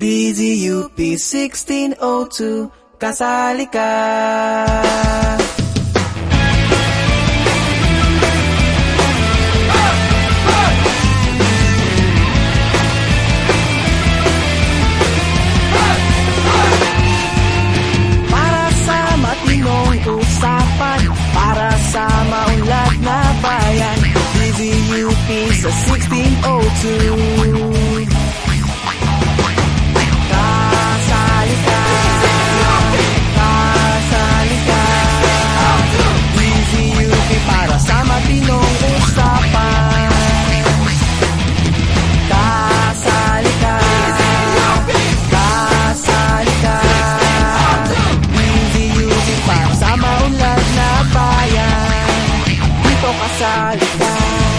DZUP 1602, kasali ka. Para sa matinong usapan, para sa maunlad na bayan, DZUP sa 1602. Para sa matinong usapan, kasali ka, kasali ka. DZUP para sa maunlad na bayan, dito kasali ka.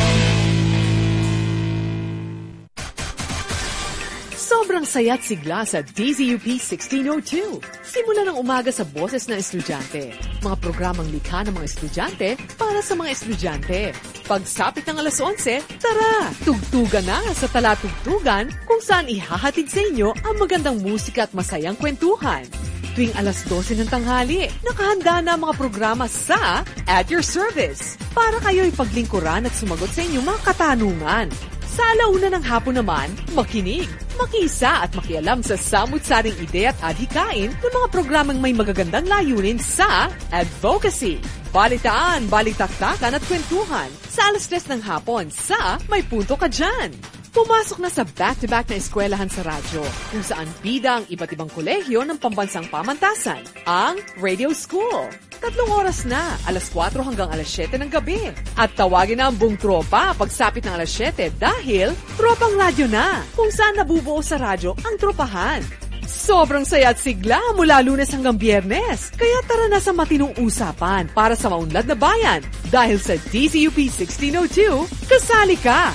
Sobrang saya't sigla sa DZUP 1602. Simula ng umaga sa boses ng estudyante. Mga programang likha ng mga estudyante para sa mga estudyante. Pagsapit ng alas 11, tara! Tugtugan na sa Talatugtugan kung saan ihahatid sa inyo ang magandang musika at masayang kwentuhan. Tuwing alas 12 ng tanghali, nakahanda na ang mga programa sa At Your Service para kayo'y paglingkuran at sumagot sa inyong mga katanungan. Sa alauna ng hapon naman, makinig, makiisa at makialam sa samut-saring ideya at adhikain ng mga programang may magagandang layunin sa advocacy, balitaan, balitaktakan at kwentuhan sa alas 10 ng hapon sa May Punto Ka Dyan. Pumasok na sa back-to-back na eskwelahan sa radyo kung saan bida ang iba't ibang kolehiyo ng pambansang pamantasan, ang Radio School. 3 oras na, alas 4 hanggang alas 7 ng gabi. At tawagin na ang buong tropa pagsapit ng alas 7 dahil tropang radyo na, kung saan nabubuo sa radyo ang tropahan. Sobrang saya at sigla mula Lunes hanggang Biyernes. Kaya tara na sa matinong usapan para sa maunlad na bayan. Dahil sa DZUP 1602, kasali ka!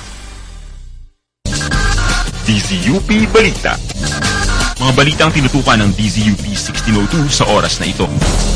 DZUP Balita. Mga balitang tinutukan ng DZUP 1602 sa oras na ito.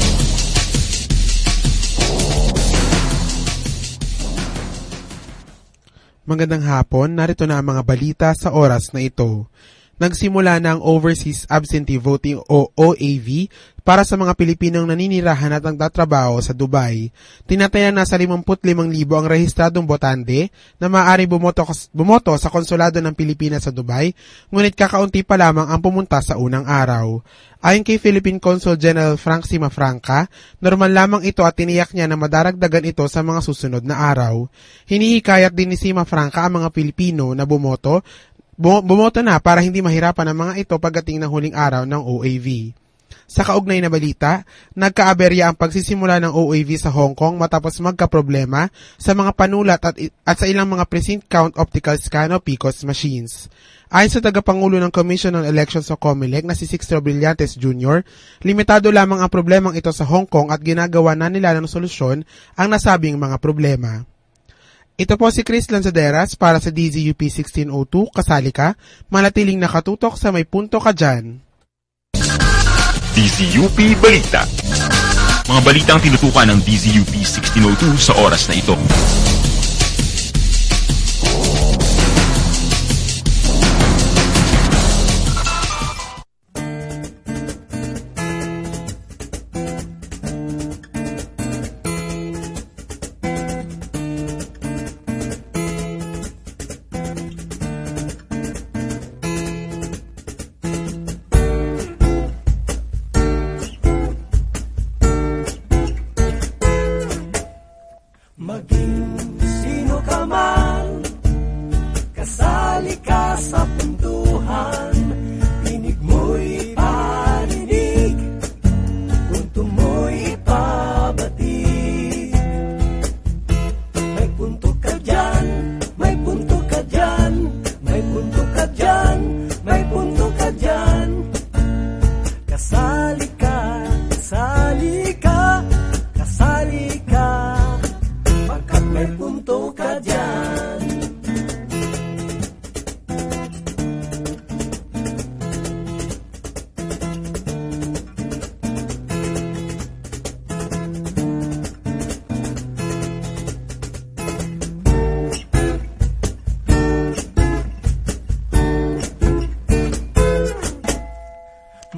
Magandang hapon, narito na ang mga balita sa oras na ito. Nagsimula na ang Overseas Absentee Voting o OAV para sa mga Pilipinong naninirahan at nagtatrabaho sa Dubai. Tinatayang nasa 55,000 ang rehistradong botante na maaari bumoto sa konsulado ng Pilipinas sa Dubai, ngunit kakaunti pa lamang ang pumunta sa unang araw. Ayon kay Philippine Consul General Frank Simafranca, normal lamang ito at tiniyak niya na madaragdagan ito sa mga susunod na araw. Hinihikayat din ni Simafranca ang mga Pilipino na bumoto na para hindi mahirapan ang mga ito pagdating ng huling araw ng OAV. Sa kaugnay na balita, nagkaaberya ang pagsisimula ng OAV sa Hong Kong matapos magkaproblema sa mga panulat at sa ilang mga precinct count optical scan o PCOS machines. Ayon sa tagapangulo ng Commission on Elections o COMELEC na si Sixto Brillantes Jr., limitado lamang ang problemang ito sa Hong Kong at ginagawa na nila ng solusyon ang nasabing mga problema. Ito po si Chris Lanzaderas para sa DZUP 1602, kasali ka, manatiling nakatutok sa May Punto Ka Dyan. DZUP Balita. Mga balitang tinutukan ng DZUP 1602 sa oras na ito. Maging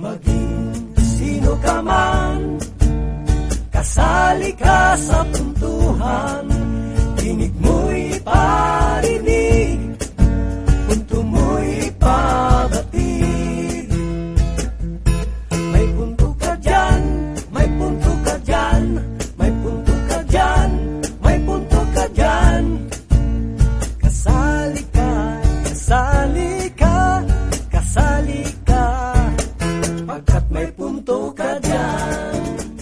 Maging sino ka man, kasali ka sa puntuhan. Tinig mo'y parinig, punto mo'y pabatid. May punto ka dyan, may punto ka dyan, may punto ka dyan, may punto ka dyan. Kasali ka, kasali ka, kasali ka, pagkat may punto ka dyan.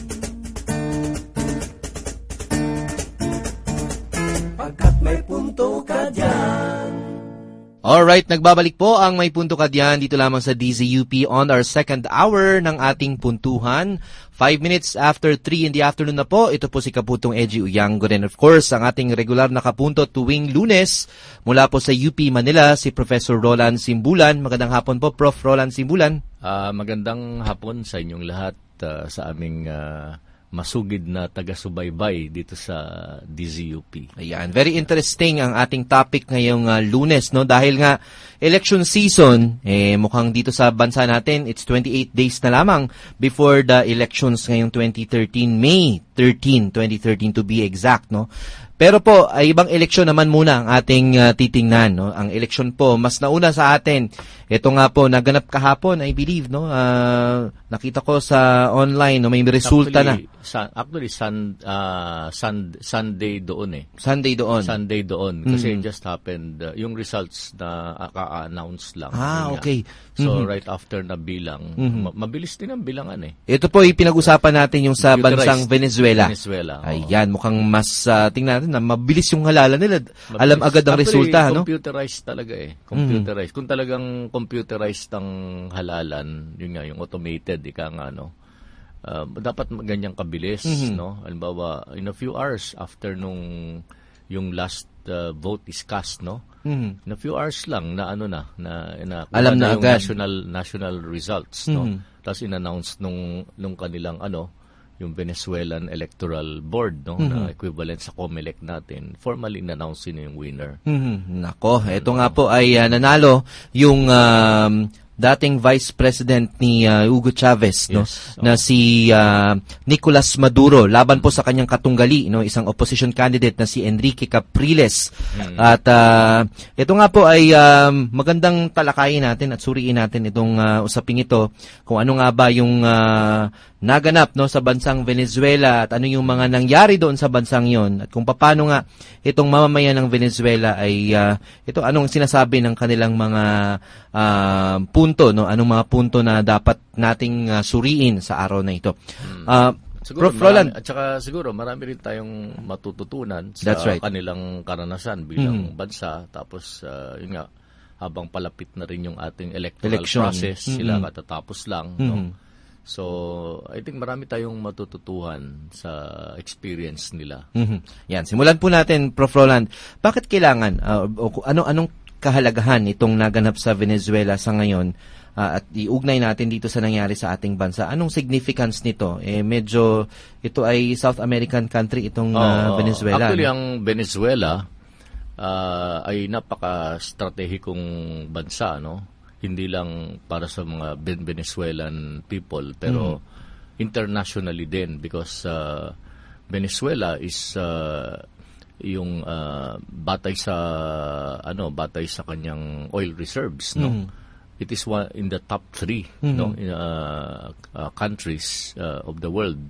Pagkat may punto ka dyan. Alright, nagbabalik po ang May Punto Ka Diyan dito lamang sa DZUP on our second hour ng ating puntuhan. 5 minutes after 3 in the afternoon na po. Ito po si Kaputong Edgy Uyango rin. Of course, ang ating regular na kapunto tuwing Lunes mula po sa UP Manila, si Professor Roland Simbulan. Magandang hapon po, Prof. Roland Simbulan. Magandang hapon sa inyong lahat, sa aming masugid na taga-subaybay dito sa DZUP. Ayan, very interesting ang ating topic ngayong Lunes, no? Dahil nga election season, mukhang dito sa bansa natin, it's 28 days na lamang before the elections ngayong 2013, May 13, 2013 to be exact, no? Pero po, ay ibang eleksyon naman muna ang ating titingnan, no? Ang eleksyon po, mas nauna sa atin. Ito nga po, naganap kahapon, I believe, no? Nakita ko sa online, no? May resulta na. Actually, Sunday doon Sunday doon. Sunday doon. Kasi it just happened, yung results na ka-announce lang. Okay. So, right after na bilang, mabilis din ang bilangan Ito po, pinag-usapan natin yung sa bansang Venezuela. Ayan, mukhang mas, tingnan natin na mabilis yung halalan nila. Alam agad ang resulta, no? Computerized talaga Computerized. Kung talagang computerized ang halalan, yun nga, yung automated, ika nga, no? Dapat ganyang kabilis, no? Halimbawa, in a few hours after yung last vote is cast, no? In a few hours lang na alam na yung agad national results, no? Tapos in-announce nung kanilang yung Venezuelan Electoral Board, no, na equivalent sa COMELEC natin, formally in-announce yung winner. Nako, ito nga po ay nanalo yung dating Vice President ni Hugo Chavez, no, na si Nicolas Maduro, laban po sa kanyang katunggali, no, isang opposition candidate na si Enrique Capriles. At ito nga po ay magandang talakayin natin at suriin natin itong usaping ito, kung ano nga ba yung naganap, no, sa bansang Venezuela at ano yung mga nangyari doon sa bansang yon, at kung paano nga itong mamamayan ng Venezuela ay ito anong sinasabi ng kanilang mga punto, no, anong mga punto na dapat nating suriin sa araw na ito. Siguro, Prof. Roland, at saka siguro marami rin tayong matututunan sa kanilang karanasan bilang bansa. Tapos yun nga, habang palapit na rin yung ating electoral process, sila katatapos lang, no? So, I think marami tayong matututuhan sa experience nila. Yan, simulan po natin, Prof. Roland. Bakit kailangan, anong kahalagahan itong naganap sa Venezuela sa ngayon, at iugnay natin dito sa nangyari sa ating bansa? Anong significance nito? Medyo, ito ay South American country, itong Venezuela. Actually, ang Venezuela ay napaka-stratehikong bansa, no? Hindi lang para sa mga Venezuelan people, pero internationally din, because Venezuela is yung batay sa kanyang oil reserves, no? It is one in the top 3 no, countries of the world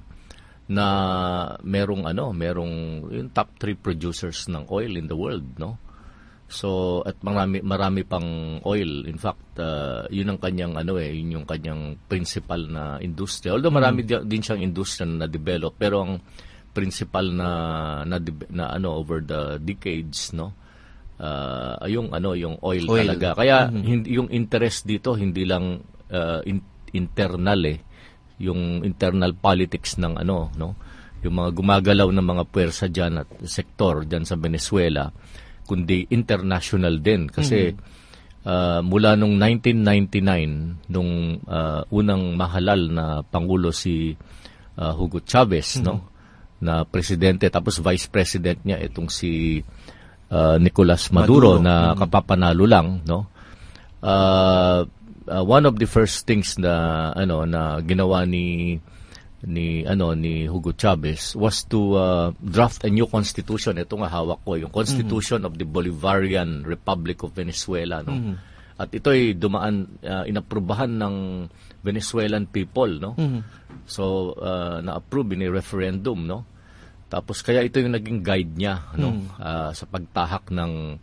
na merong yung top 3 producers ng oil in the world, no? So, at marami pang oil. In fact, yun ang kanyang yun yung kanyang principal na industry. Although marami din siyang industry na develop, pero ang principal na over the decades, no, yung oil talaga. Kaya yung interest dito hindi lang internal, yung internal politics ng no, yung mga gumagalaw ng mga puwersa diyan at sektor diyan sa Venezuela, kundi international din, kasi mula nung 1999 nung unang mahalal na pangulo si Hugo Chavez, no, na presidente, tapos vice president niya itong si Nicolas Maduro na kapapanalo lang, no. one of the first things na ginawa ni Hugo Chavez was to draft a new constitution. Ito nga hawak ko, yung Constitution of the Bolivarian Republic of Venezuela, no. At ito ay inaprubahan ng Venezuelan people, no. So na-approve in a referendum, no. Tapos kaya ito yung naging guide niya, no, sa pagtahak ng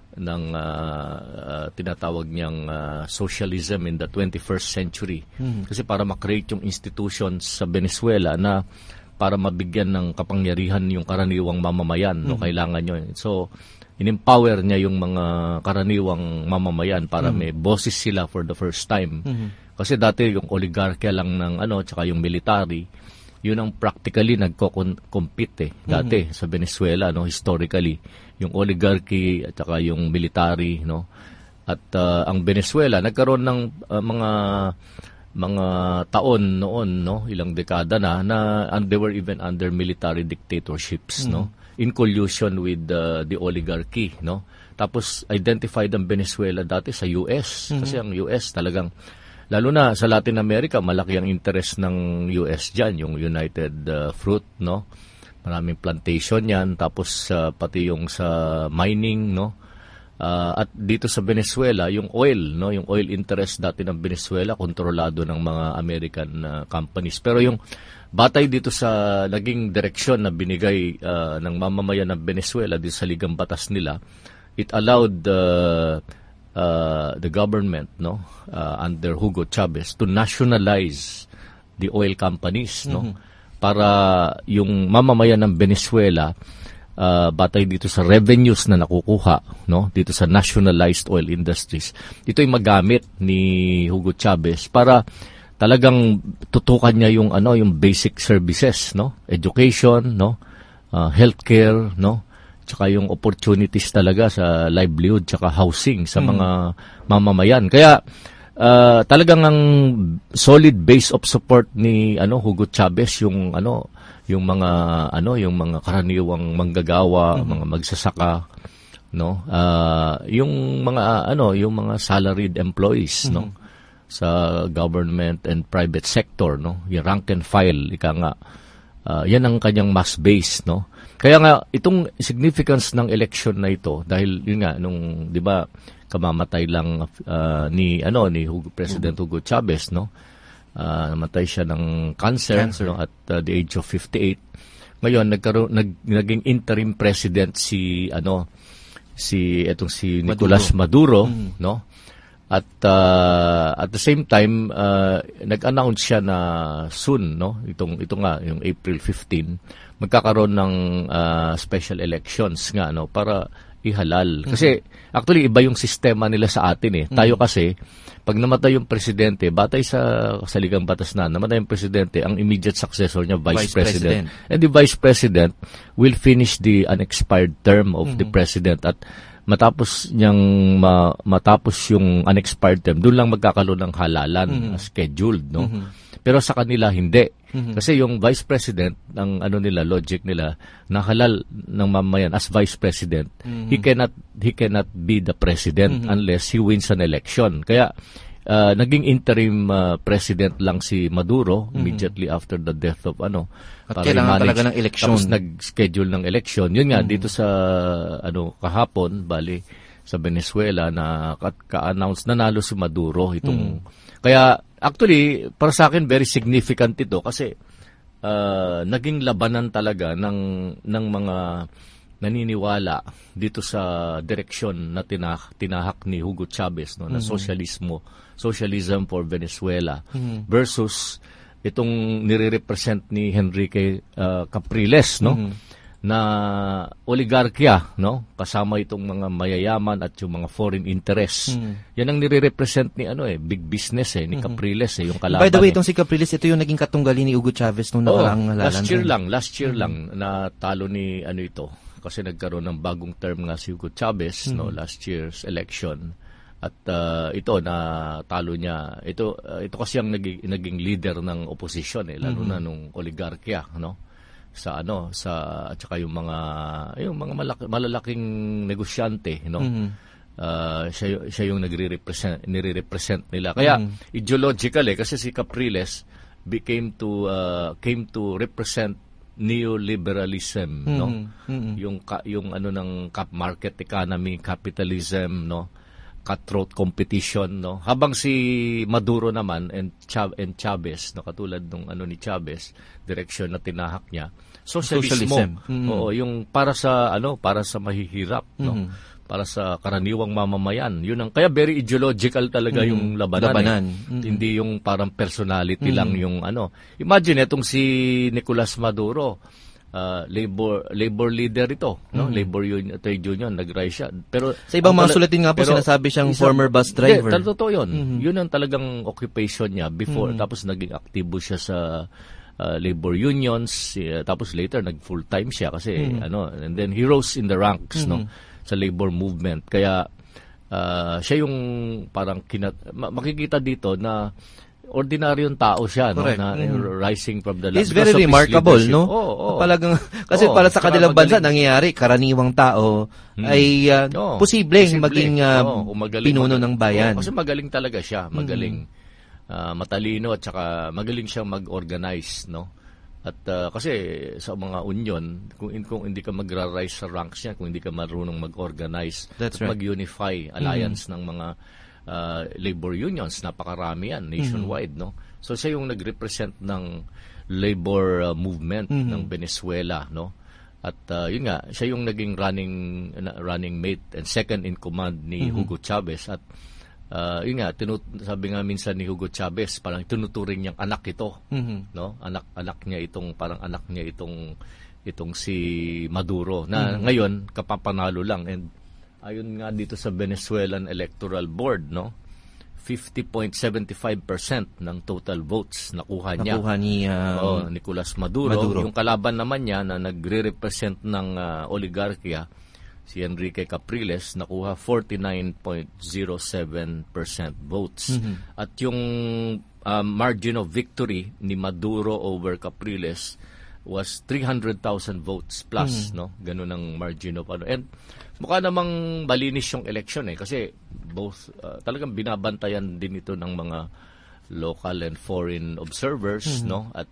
tinatawag niyang socialism in the 21st century. Kasi para ma-create yung institutions sa Venezuela na para mabigyan ng kapangyarihan yung karaniwang mamamayan, no, kailangan nyo. So in-empower niya yung mga karaniwang mamamayan para may boses sila for the first time. Kasi dati yung oligarkya lang ng tsaka yung military, yun ang practically nagko-compete dati sa Venezuela, no, historically, yung oligarchy at saka yung military, no. At ang Venezuela nagkaroon ng mga taon noon, no, ilang dekada na and they were even under military dictatorships, no, in collusion with the oligarchy, no. Tapos identified ang Venezuela dati sa US kasi ang US talagang, lalo na sa Latin America, malaki ang interest ng US dyan, yung United Fruit, no? Maraming plantation yan, tapos pati yung sa mining, no? At dito sa Venezuela, yung oil, no? Yung oil interest dati ng Venezuela, kontrolado ng mga American companies. Pero yung batay dito sa naging direksyon na binigay ng mamamayan ng Venezuela dito sa ligang batas nila, it allowed the government, no, under Hugo Chavez to nationalize the oil companies, no, para yung mamamayan ng Venezuela batay dito sa revenues na nakukuha, no, dito sa nationalized oil industries, ito ay magamit ni Hugo Chavez para talagang tutukan niya yung yung basic services, no, education, no, healthcare, no, tsaka yung opportunities talaga sa livelihood tsaka housing sa mga mamamayan. Kaya talagang ang solid base of support ni Hugo Chavez yung mga karaniwang manggagawa, mga magsasaka, no, yung mga salaried employees, no, sa government and private sector, no, yung rank and file, ika nga, yan ang kanyang mass base, no. Kaya nga itong significance ng election na ito, dahil yun nga nung 'di ba kamamatay lang ni President Hugo Chavez, no. Namatay siya ng cancer. No, at the age of 58. Ngayon naging interim president si Nicolas Maduro, no. At the same time nag-announce siya na soon, no, ito nga yung April 15 magkakaroon ng special elections nga, no, para ihalal. Kasi actually iba yung sistema nila sa atin Tayo kasi pag namatay yung presidente, batay sa ligang batas namatay yung presidente, ang immediate successor niya vice president. And the vice president will finish the unexpired term of the president, at matapos yung unexpired term, doon lang magkakaroon ng halalan scheduled, no. Pero sa kanila hindi. Kasi yung vice president, ang logic nila, nahalal ng mamayan as vice president, he cannot be the president unless he wins an election. Kaya naging interim president lang si Maduro immediately after the death of at kailangan talaga ng eleksyon. Tapos nag-schedule ng election. Yun nga, dito sa kahapon, sa Venezuela, na ka-announce nanalo si Maduro itong. Kaya actually para sa akin very significant ito kasi naging labanan talaga ng mga naniniwala dito sa direksyon na tinahak ni Hugo Chavez, no, na socialism for Venezuela versus itong nire-represent ni Henrique Capriles, no, na oligarkya, no, kasama itong mga mayayaman at yung mga foreign interests. Yan ang nire-represent ni big business ni Capriles yung kalaban. By the way, itong si Capriles, ito yung naging katunggali ni Hugo Chavez nung nakaraang halalan. Last year lang na talo ni ito kasi nagkaroon ng bagong term nga si Hugo Chavez, no, last year's election. At ito na talo niya. Ito kasi ang naging leader ng opposition lalo na nung oligarkya, no. Sa at saka yung mga malalaking negosyante, no. siya yung nire-represent nila. Kaya ideological kasi si Capriles came to represent neoliberalism, no? Yung ano ng market economy, capitalism, no? Cutthroat competition, no? Habang si Maduro naman and Chavez, no, katulad nung ano ni Chavez, direction na tinahak niya, socialism. Oo, yung para sa mahihirap, no? Para sa karaniwang mamamayan. Yun ang kaya very ideological talaga yung labanan. Hindi yung parang personality lang yung ano. Imagine itong si Nicolas Maduro, labor leader ito, no? Labor union, trade union, nag-rise siya. Pero sa ibang mga sulatin nga po sinasabi siyang former bus driver. Totoo yun. Yun ang talagang occupation niya before, tapos naging aktibo siya sa labor unions, tapos later nag full-time siya kasi and then he rose in the ranks, no, sa labor movement. Kaya siya yung parang makikita dito na ordinaryong tao siya, no, na rising from the He's very remarkable, no? Talagang kasi para sa kanilang bansa nangyayari, karaniwang tao ay posibleng maging pinuno ng bayan. Kasi magaling talaga siya, magaling, matalino at saka magaling siyang mag-organize, no? At kasi sa mga union, kung hindi ka magra-rise sa ranks niya, kung hindi ka marunong mag-organize at mag-unify alliance ng mga labor unions, napakarami yan nationwide, no? So siya yung nag-represent ng labor movement ng Venezuela, no? At yun nga, siya yung naging running mate and second in command ni Hugo Chavez. At yun nga, sabi nga minsan ni Hugo Chavez, parang tinuturing niyang anak ito, no? Anak niya itong si Maduro na ngayon kapapanalo lang. And ayon nga dito sa Venezuelan Electoral Board, no, 50.75% ng total votes nakuha ni Nicolas Maduro. Yung kalaban naman niya na nagre-represent ng oligarkya, si Enrique Capriles, nakuha 49.07% votes. At yung margin of victory ni Maduro over Capriles was 300,000 votes plus, no? Ganun ang margin of And mukha namang malinis yung election kasi both talagang binabantayan din ito ng mga local and foreign observers, no? At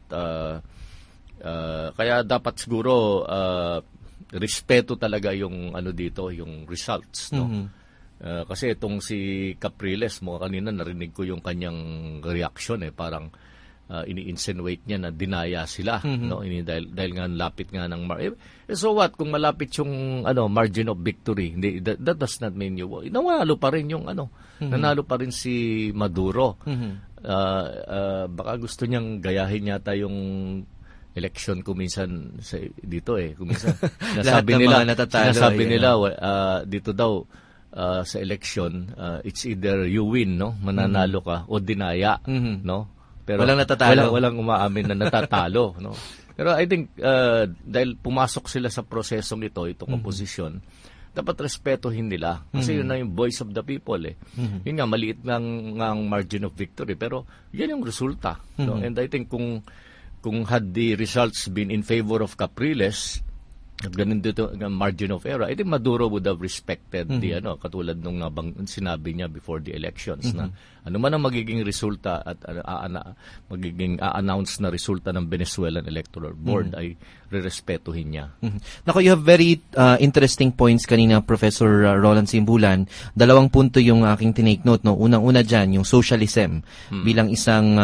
kaya dapat siguro respeto talaga yung dito, yung results, no? Kasi itong si Capriles, kanina narinig ko yung kanyang reaction parang ini-insinuate niya na dinaya sila, no? Dahil nga lapit nga ng so what kung malapit yung margin of victory? Hindi, that does not mean nanalo pa rin yung nanalo pa rin si Maduro. Baka gusto niyang gayahin yata yung election kuminsan dito kuminsan sinasabi nila dito daw sa election, it's either you win, no, mananalo ka, o dinaya, no. Pero walang natatalo. Walang umaamin na natatalo, no. Pero I think dahil pumasok sila sa prosesong itong opposition, dapat respetuhin nila kasi yun na yung voice of the people Yun nga, maliit ng margin of victory pero yan yung resulta, no. And I think kung had the results been in favor of Capriles, ganun dito ang margin of error, I think Maduro would have respected the katulad nung sinabi niya before the elections na ano man ang magiging resulta at magiging a-announce na resulta ng Venezuelan Electoral Board ay rerespetuhin niya. Nako, you have very interesting points kanina, Professor Roland Simbulan. 2 punto yung aking tinake note, no. Unang-una diyan yung socialism bilang isang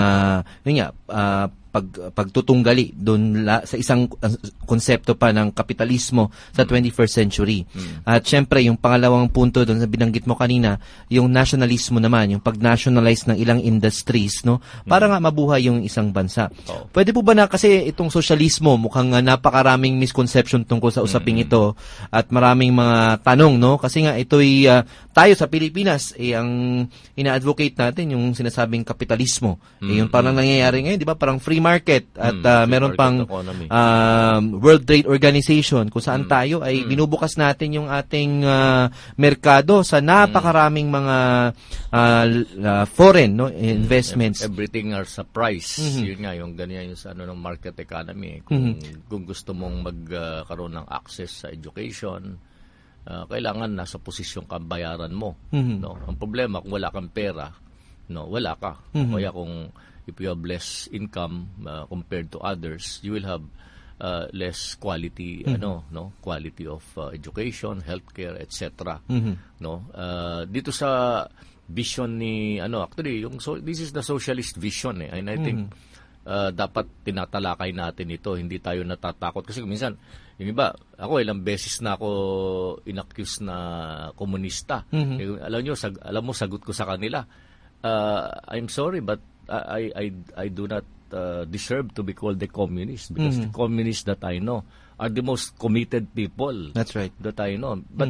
pagtutunggali doon sa isang konsepto pa ng kapitalismo sa 21st century. At syempre, yung pangalawang punto doon sa binanggit mo kanina, yung nationalismo naman, yung pag-nationalize ng ilang industries, no, para nga mabuhay yung isang bansa. Pwede po ba na, kasi itong socialismo, mukhang napakaraming misconception tungkol sa usaping ito at maraming mga tanong, no, kasi nga ito'y tayo sa Pilipinas, ang ina-advocate natin yung sinasabing kapitalismo. Yung parang nangyayari ngayon, di ba, parang free market at meron pang World Trade Organization kung saan tayo ay binubukas natin yung ating merkado sa napakaraming mga foreign, no, investments. Everything are sa price. Yun nga, yung ganyan yung sa ng market economy. Kung gusto mong magkaroon ng access sa education, kailangan nasa posisyon ka, bayaran mo. No? Ang problema, kung wala kang pera, no, wala ka. Kaya kung if you have less income compared to others, you will have less quality quality of education, healthcare, etc. No? Dito sa vision ni actually this is the socialist vision and I think dapat tinatalakay natin ito, hindi tayo natatakot kasi minsan yung iba, ako ilang beses na ako inaccuse na komunista. Alam mo sagot ko sa kanila, I'm sorry but I do not deserve to be called a communist because the communists that I know are the most committed people. That's right. That I know. But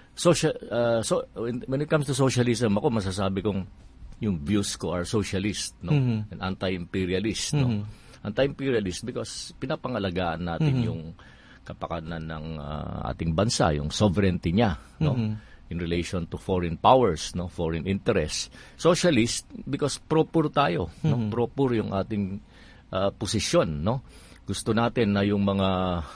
when it comes to socialism, ako masasabi kong yung views ko are socialist, no, and anti-imperialist, no. Anti-imperialist because pinapangalagaan natin yung kapakanan ng ating bansa, yung sovereignty niya, no, in relation to foreign powers, no, foreign interests. Socialist because pro-poor tayo, no, pro-poor yung ating posisyon, no. Gusto natin na yung mga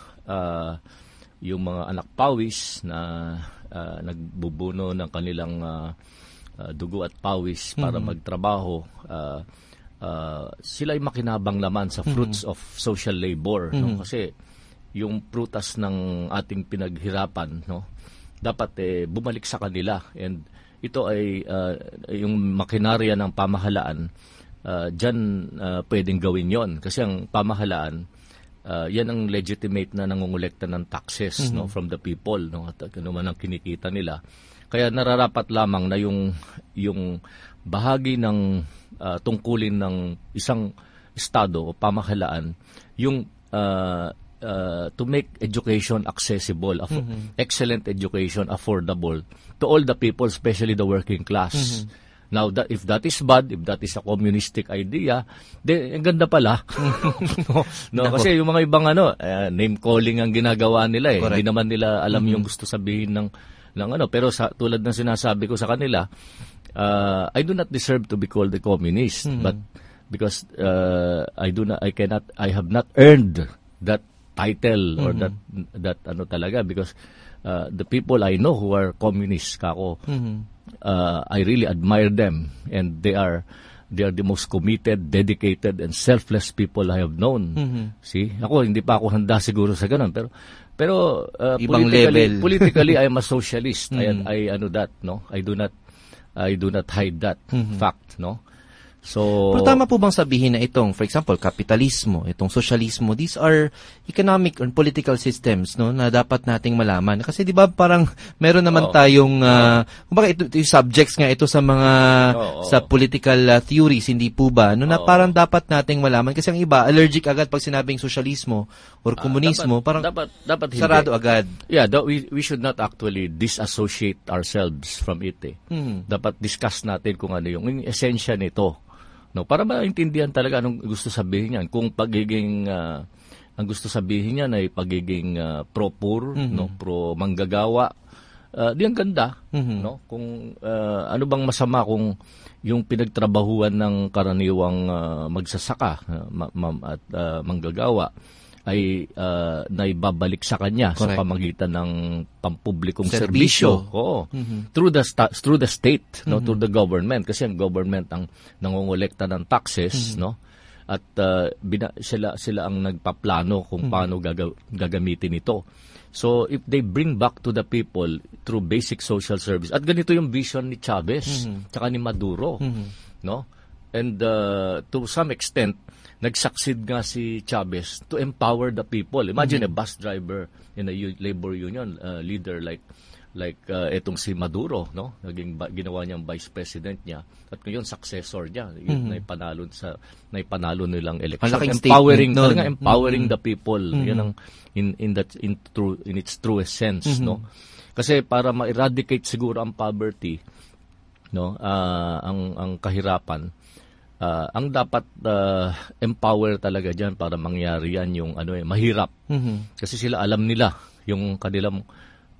anak pawis na nagbubuno ng kanilang dugo at pawis para magtrabaho, sila ay makinabang naman sa fruits of social labor, no, kasi yung prutas ng ating pinaghirapan, no, dapat bumalik sa kanila, and ito ay yung makinarya ng pamahalaan, diyan pwedeng gawin yon kasi ang pamahalaan yan ang legitimate na nangongolekta ng taxes, no, from the people, no, at ano man ang kinikita nila. Kaya nararapat lamang na yung bahagi ng tungkulin ng isang estado o pamahalaan yung to make education accessible, excellent education affordable to all the people, especially the working class. Now, if that is bad, if that is a communistic idea, ang ganda pala. no, kasi yung mga ibang name calling ang ginagawa nila eh. Hindi naman nila alam yung gusto sabihin ng pero tulad ng sinasabi ko sa kanila, I do not deserve to be called a communist, but because I have not earned that title or that talaga, because the people I know who are communists I really admire them, and they are the most committed, dedicated, and selfless people I have known. See, ako hindi pa ako handa siguro sa ganun, pero ibang level. Politically I am a socialist. I do not hide that fact, no. So, pero tama po bang sabihin na itong, for example, kapitalismo, itong sosyalismo, these are economic or political systems, no, na dapat nating malaman? Kasi di ba parang meron naman tayong, kumbaga ito yung subjects nga ito sa mga, sa political theories, hindi po ba? No, na parang dapat nating malaman. Kasi ang iba, allergic agad pag sinabing sosyalismo or komunismo, dapat sarado agad. Yeah, we should not actually disassociate ourselves from it. Dapat discuss natin kung ano yung esensya nito. No, para maintindihan talaga anong gusto sabihin niyan. Kung pagiging ang gusto sabihin niyan ay pagiging pro-poor, no, pro-manggagawa, di ang ganda, no? Kung ano bang masama kung yung pinagtrabahuan ng karaniwang magsasaka at manggagawa ay naibabalik sa kanya sa pamagitan ng pampublikong serbisyo. Oo. Through the state, no, through the government, kasi ang government ang nangongolekta ng taxes, no. At sila ang nagpaplano kung paano gagamitin ito. So if they bring back to the people through basic social service, at ganito yung vision ni Chavez tsaka ni Maduro, no. And to some extent nag-succeed nga si Chavez to empower the people. Imagine a bus driver in a labor union leader like etong si Maduro, no? Ginawa niyang vice president niya at ngayon successor niya. Yun naipanalo nilang election. Empowering the people. Yan ang in its truest sense, no? Kasi para ma-eradicate siguro ang poverty, no? Ang kahirapan, ang dapat empower talaga diyan para mangyari yan yung mahirap. Kasi sila alam nila yung kanilang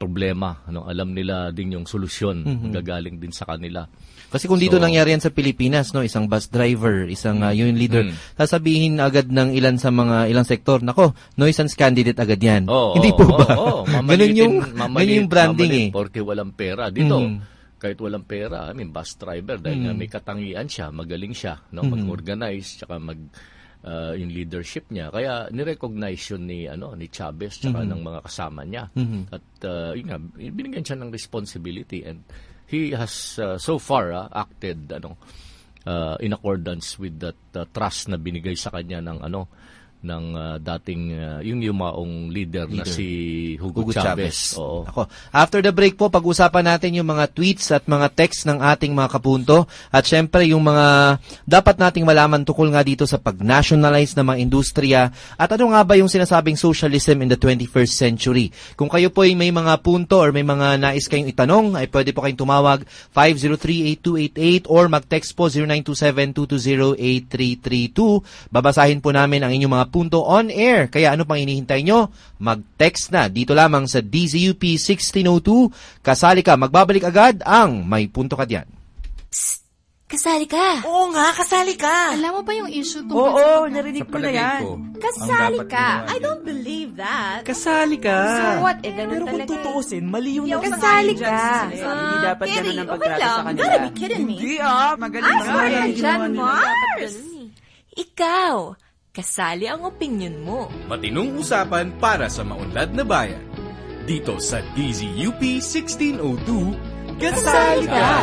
problema, ano, alam nila din yung solusyon, gagaling din sa kanila. Kasi kung dito nangyari yan sa Pilipinas, no, isang bus driver, isang union leader, sasabihin agad ng ilang sektor, nako, nuisance candidate agad yan. Hindi po ba? Ganun yung branding porque walang pera. Dito, kahit walang pera, bus driver, dahil nga may katangian siya, magaling siya, no, mag-organize, tsaka yung leadership niya. Kaya ni-recognize yun ni Chavez tsaka ng mga kasama niya. At binigyan siya ng responsibility, and he has so far acted in accordance with that trust na binigay sa kanya ng dating yung yumaong leader na si Hugo Chavez. Oo. Ako. After the break po, pag-usapan natin yung mga tweets at mga text ng ating mga kapunto, at syempre yung mga dapat nating malaman tukol nga dito sa pag-nationalize ng mga industriya, at ano nga ba yung sinasabing socialism in the 21st century. Kung kayo po ay may mga punto or may mga nais kayong itanong, ay pwede po kayong tumawag 503-8288 or mag-text po 0927-220-8332. Babasahin po namin ang inyong mga punto on air. Kaya ano pang hinihintay nyo? Mag-text na dito lamang sa DZUP 1602. Kasali ka. Magbabalik agad ang May Punto Ka Diyan. Psst! Kasali ka. Oo nga, kasali ka. Alam mo ba yung issue tungkol Oo, narinig ko na yan. Kasali ka. I don't believe that. Kasali ka. So what? Ganun pero kung talaga. tutuusin, mali yung Kasali ka. Hindi dapat ganun ang pagtrato sa kanila. Gotta be kidding me. Hindi magaling Mars. Ikaw. Kasali ang opinion mo. Matinong usapan para sa maunlad na bayan. Dito sa DZUP 1602, Kasali ka!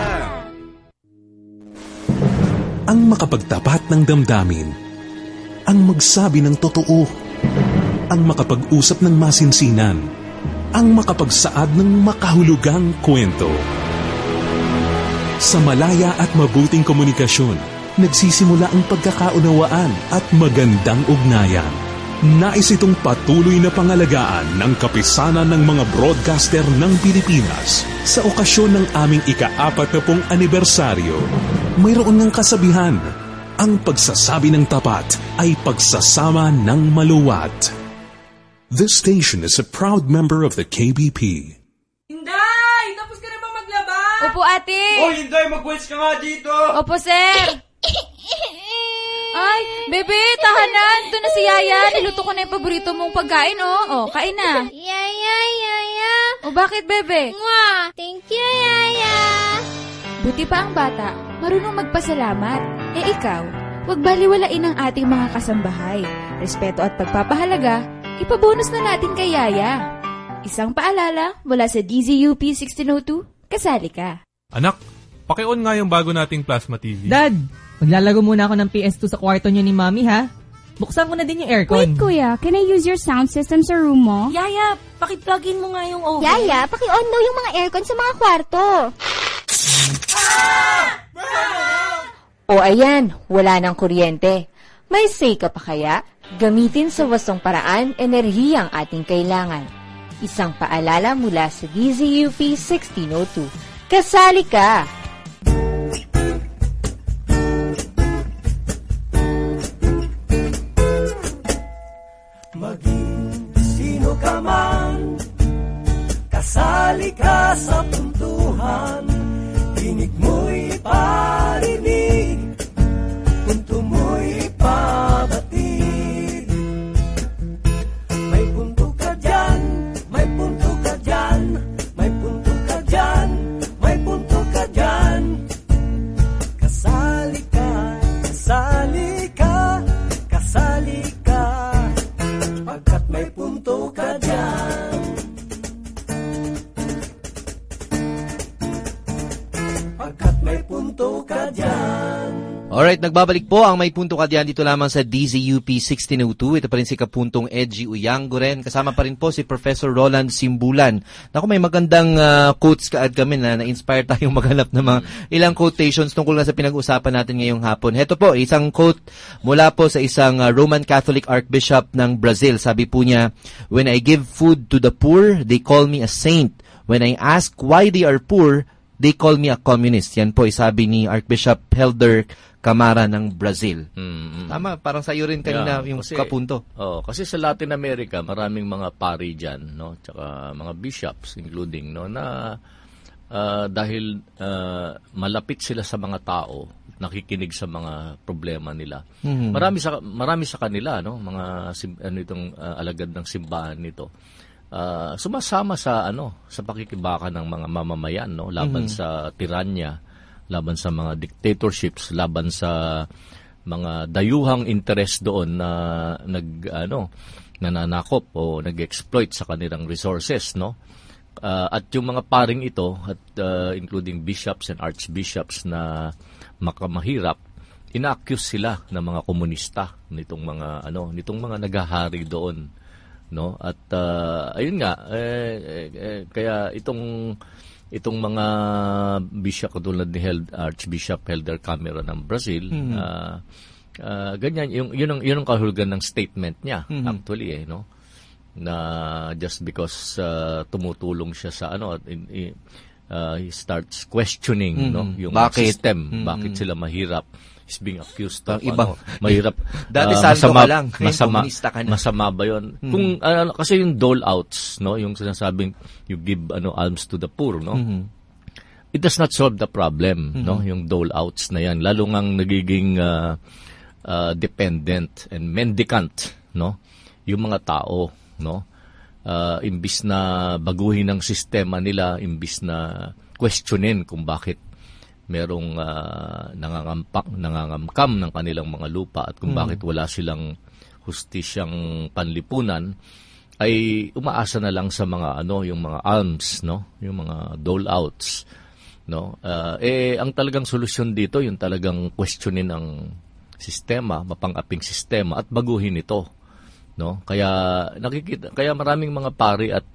Ang makapagtapat ng damdamin, ang magsabi ng totoo, ang makapag-usap ng masinsinan, ang makapagsaad ng makahulugang kwento. Sa malaya at mabuting komunikasyon, nagsisimula ang pagkakaunawaan at magandang ugnayan. Nais itong patuloy na pangalagaan ng kapisanan ng mga broadcaster ng Pilipinas sa okasyon ng aming ika-40 anibersaryo. Mayroon ng kasabihan, ang pagsasabi ng tapat ay pagsasama ng maluwat. This station is a proud member of the KBP. Hinday! Tapos ka na ba maglaba? Opo, ate! Hinday! Mag-wets ka nga dito! Opo, sir! Ay, bebe, tahanan. Ito na si Yaya. Niluto ko na yung paborito mong pagkain, oh. Kain na. Yaya. O, bakit, bebe? Mwah! Thank you, Yaya. Buti pa ang bata. Marunong magpasalamat. Ikaw, huwag baliwalain ang ating mga kasambahay. Respeto at pagpapahalaga, ipabonus na natin kay Yaya. Isang paalala mula sa DZUP 1602, kasali ka. Anak, paki-on nga yung bago nating plasma TV. Dad! Maglalago muna ako ng PS2 sa kwarto niyo ni Mami, ha? Buksan ko na din yung aircon. Wait, Kuya. Can I use your sound system sa room mo? Yaya, paki-plugin mo nga yung oven. Yaya, paki-on daw yung mga aircon sa mga kwarto. O ayan, wala ng kuryente. May say ka pa kaya? Gamitin sa wastong paraan enerhiya ang ating kailangan. Isang paalala mula sa DZUP 1602. Kasali ka! Maging sino ka man, kasali ka sa puntuhan. Tinig mo'y parinig, punto mo'y pabatid. May punto ka dyan, may punto ka dyan, may punto ka dyan, may punto ka dyan. Kasali ka, kasali ka, kasali ka. Pagkat may punto ka dyan. Pagkat may punto ka dyan. Alright, nagbabalik po ang May Punto Ka Diyan dito lamang sa DZUP 1602. Ito pa rin si Kapuntong Edgy Uyangoren. Kasama pa rin po si Professor Roland Simbulan. Naku, may magandang quotes kaad kami na na-inspire tayong maghanap ng mga ilang quotations tungkol na sa pinag-usapan natin ngayong hapon. Heto po, isang quote mula po sa isang Roman Catholic Archbishop ng Brazil. Sabi po niya, "When I give food to the poor, they call me a saint. When I ask why they are poor, They call me a communist. Yan po sabi ni Archbishop Helder Camara ng Brazil. Tama, parang sa iyo rin kanina yung kapunto. Kasi sa Latin America, maraming mga pari dyan, no? Tsaka mga bishops, including, no? Na dahil malapit sila sa mga tao, nakikinig sa mga problema nila. Marami sa kanila, no? Mga alagad ng simbahan nito. Sumasama sa sa pakikibaka ng mga mamamayan, no, laban sa tiranya, laban sa mga dictatorships, laban sa mga dayuhang interest doon na nananakop o nag-exploit sa kanilang resources, no. At yung mga paring ito at including bishops and archbishops na makamahirap, ina-accuse sila ng mga komunista nitong mga naghahari doon. No, at ayun nga, kaya itong mga bishop katulad ni Archbishop Helder Camara ng Brazil, ganyan yun ang kahulugan ng statement niya, actually, no, na just because tumutulong siya sa he starts questioning, no, yung system, bakit sila mahirap. Is being accused of mahirap. Dati saldo ka lang, komunista ka na. Masama ba yun? Kung kasi yung dole outs, no, yung sinasabing you give alms to the poor, no. It does not solve the problem, no, yung dole outs na yan, lalo ngang nagiging dependent and mendicant, no, yung mga tao, no. Imbis na baguhin ang sistema nila, imbis na questionin kung bakit merong nangangamkam ng kanilang mga lupa at kung bakit wala silang hustisyang panlipunan, ay umaasa na lang sa mga yung mga alms, no, yung mga dole outs, no. Ang talagang solusyon dito yung talagang questionin ang sistema, mapang-aping sistema at baguhin ito, no. Kaya maraming mga pari at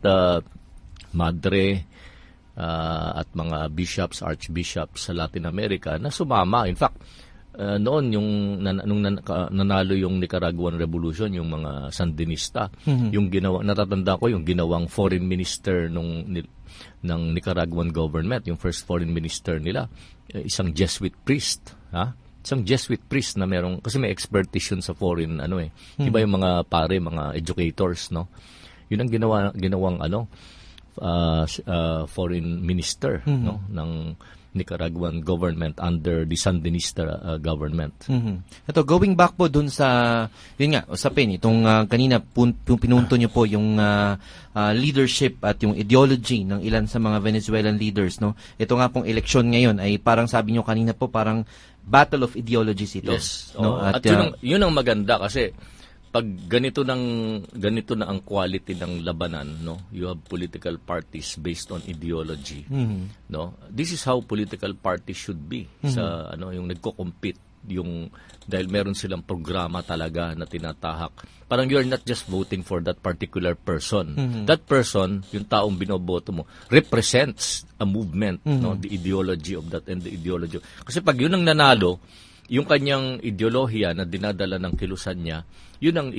madre at mga bishops, archbishops sa Latin America na sumama. In fact, noon nung nanalo yung Nicaraguan Revolution, yung mga Sandinista, yung natatanda ko yung ginawang foreign minister ng Nicaraguan government, yung first foreign minister nila, isang Jesuit priest, isang Jesuit priest na merong, kasi may expertise yun sa foreign iba yung mga pare, mga educators, no. Yun ang ginawang foreign minister, no, ng Nicaraguan government under the Sandinista government. Ito, going back po dun sa, yun nga, usapin, itong kanina pinunto nyo po yung leadership at yung ideology ng ilan sa mga Venezuelan leaders, no. Ito nga pong eleksyon ngayon ay parang sabi nyo kanina po, parang battle of ideologies ito. Yes. No? At yun ang maganda kasi pag ganito na ang quality ng labanan, no, you have political parties based on ideology, no. This is how political parties should be sa yung nagko-compete, yung dahil meron silang programa talaga na tinatahak. Parang you're not just voting for that particular person. That person, yung taong binoboto mo, represents a movement, no, the ideology of that and the ideology. Kasi pag yun ang nanalo, yung kanyang ideolohiya na dinadala ng kilusan niya, yun ang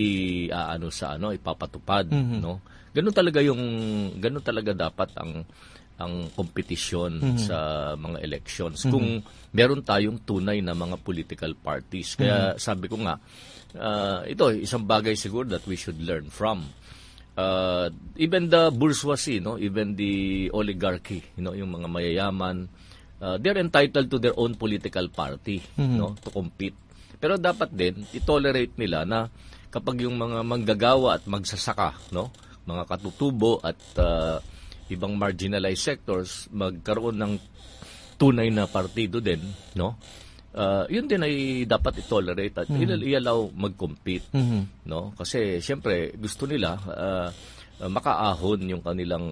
ipapatupad, no. Ganun talaga dapat ang kompetisyon sa mga elections. Kung meron tayong tunay na mga political parties. Kaya sabi ko nga, ito isang bagay siguro that we should learn from. Even the bourgeoisie, no, even the oligarchy, yung mga mayayaman, they're entitled to their own political party, no, to compete. Pero dapat din i-tolerate nila na kapag yung mga manggagawa at magsasaka, no, mga katutubo at ibang marginalized sectors magkaroon ng tunay na partido din, no, yun din ay dapat i-tolerate at i-allow mag-compete, no, kasi siyempre gusto nila makaahon yung kanilang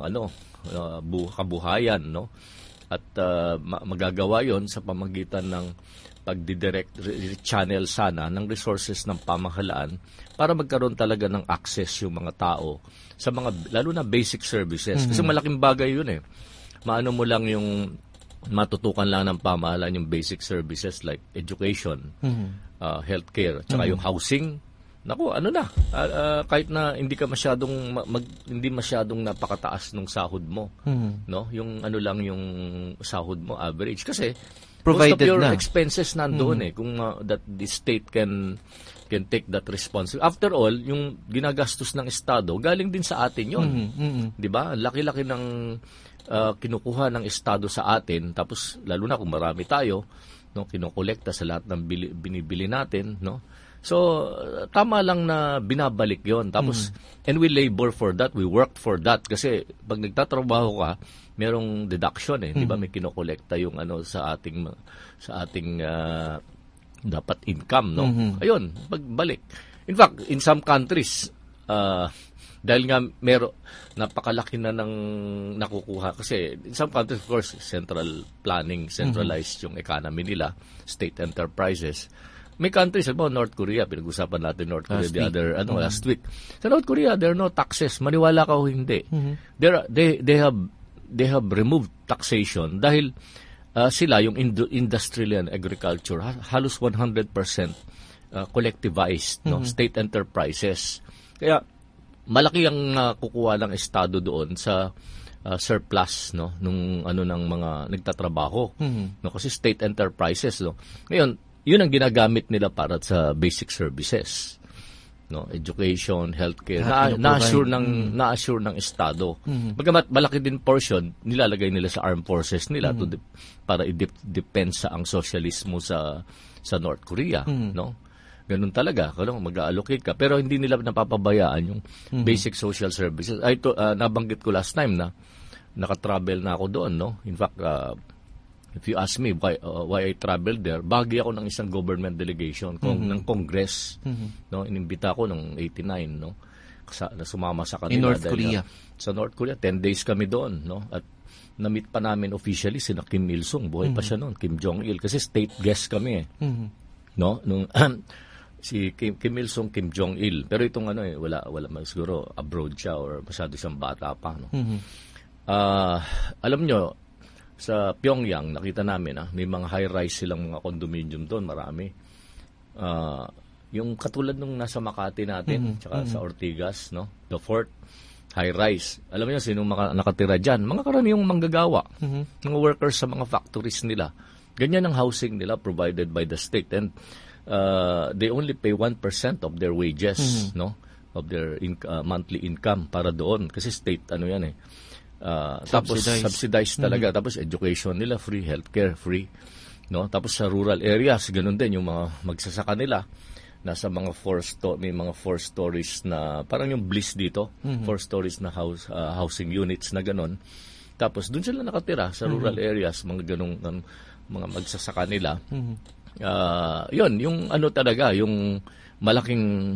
kabuhayan, no. At magagawa yon sa pamagitan ng pagdidirect channel sana ng resources ng pamahalaan para magkaroon talaga ng access yung mga tao sa mga, lalo na basic services. Kasi malaking bagay yun Maano mo lang yung matutukan lang ng pamahalaan yung basic services like education, healthcare, tsaka yung housing, naku, kahit na hindi ka masyadong hindi masyadong napakataas ng sahod mo, no? Yung lang yung sahod mo average kasi provided most of your na expenses nandoon kung that the state can take that responsibility. After all, yung ginagastos ng estado galing din sa atin 'yon. 'Di ba? Laki-laki ng kinukuha ng estado sa atin, tapos lalo na kung marami tayo, no, kinokolekta sa lahat ng binibili natin, no? So tama lang na binabalik 'yon. Tapos and we labor for that, we work for that kasi pag nagtatrabaho ka, merong deduction 'di ba? May kinokolekta yung sa ating dapat income, no? Ayun, pagbalik. In fact, in some countries, dahil nga napakalaki na ng nakukuha kasi in some countries, of course, central planning, centralized yung economy nila, state enterprises. May countries, North Korea, pinag-usapan natin North Korea last week. Sa North Korea, there are no taxes. Maniwala ka o hindi. They have removed taxation dahil sila, yung industrial and agriculture, halos 100% collectivized, no? State enterprises. Kaya, malaki ang kukuha ng estado doon sa surplus, no? Nung ng mga nagtatrabaho. No? Kasi state enterprises, no? Ngayon, yun ang ginagamit nila para sa basic services. No, education, healthcare, na-assure ng estado. Bagamat malaki din portion nilalagay nila sa armed forces nila para i-depensa ang sosyalismo sa North Korea, no? Ganun talaga, mag-allocate ka, pero hindi nila napapabayaan yung basic social services. Nabanggit ko last time na naka-travel na ako doon, no? In fact, if you ask me why I traveled there, bahagi ako ng isang government delegation ng Congress, no? Inimbita ko ng 89, no? Sumama sa kanila. In North Korea. Sa North Korea, 10 days kami doon, no? At na-meet pa namin officially sina Kim Il-sung, buhay pa siya noon, Kim Jong-il, kasi state guest kami no? Nung si Kim Il-sung, Kim Jong-il. Pero itong wala siguro abroad siya or masyado siyang bata pa, no? Alam nyo, sa Pyongyang, nakita namin, may mga high-rise silang mga condominium doon, marami. Yung katulad nung nasa Makati natin, tsaka sa Ortigas, no? The Fort, high-rise. Alam niyo, sino nakatira dyan? Mga karaniwang manggagawa, mga workers sa mga factories nila. Ganyan ang housing nila provided by the state. And they only pay 1% of their wages, no? Of their monthly income para doon. Kasi state, yan tapos subsidized talaga. Tapos education nila free, healthcare free, no? Tapos sa rural areas ganun din yung mga magsasaka nila, nasa mga 4 stories na parang yung Bliss dito, 4 stories na housing units na ganun. Tapos doon sila nakatira sa rural areas, mga ganung mga magsasaka nila. Yun yung talaga yung malaking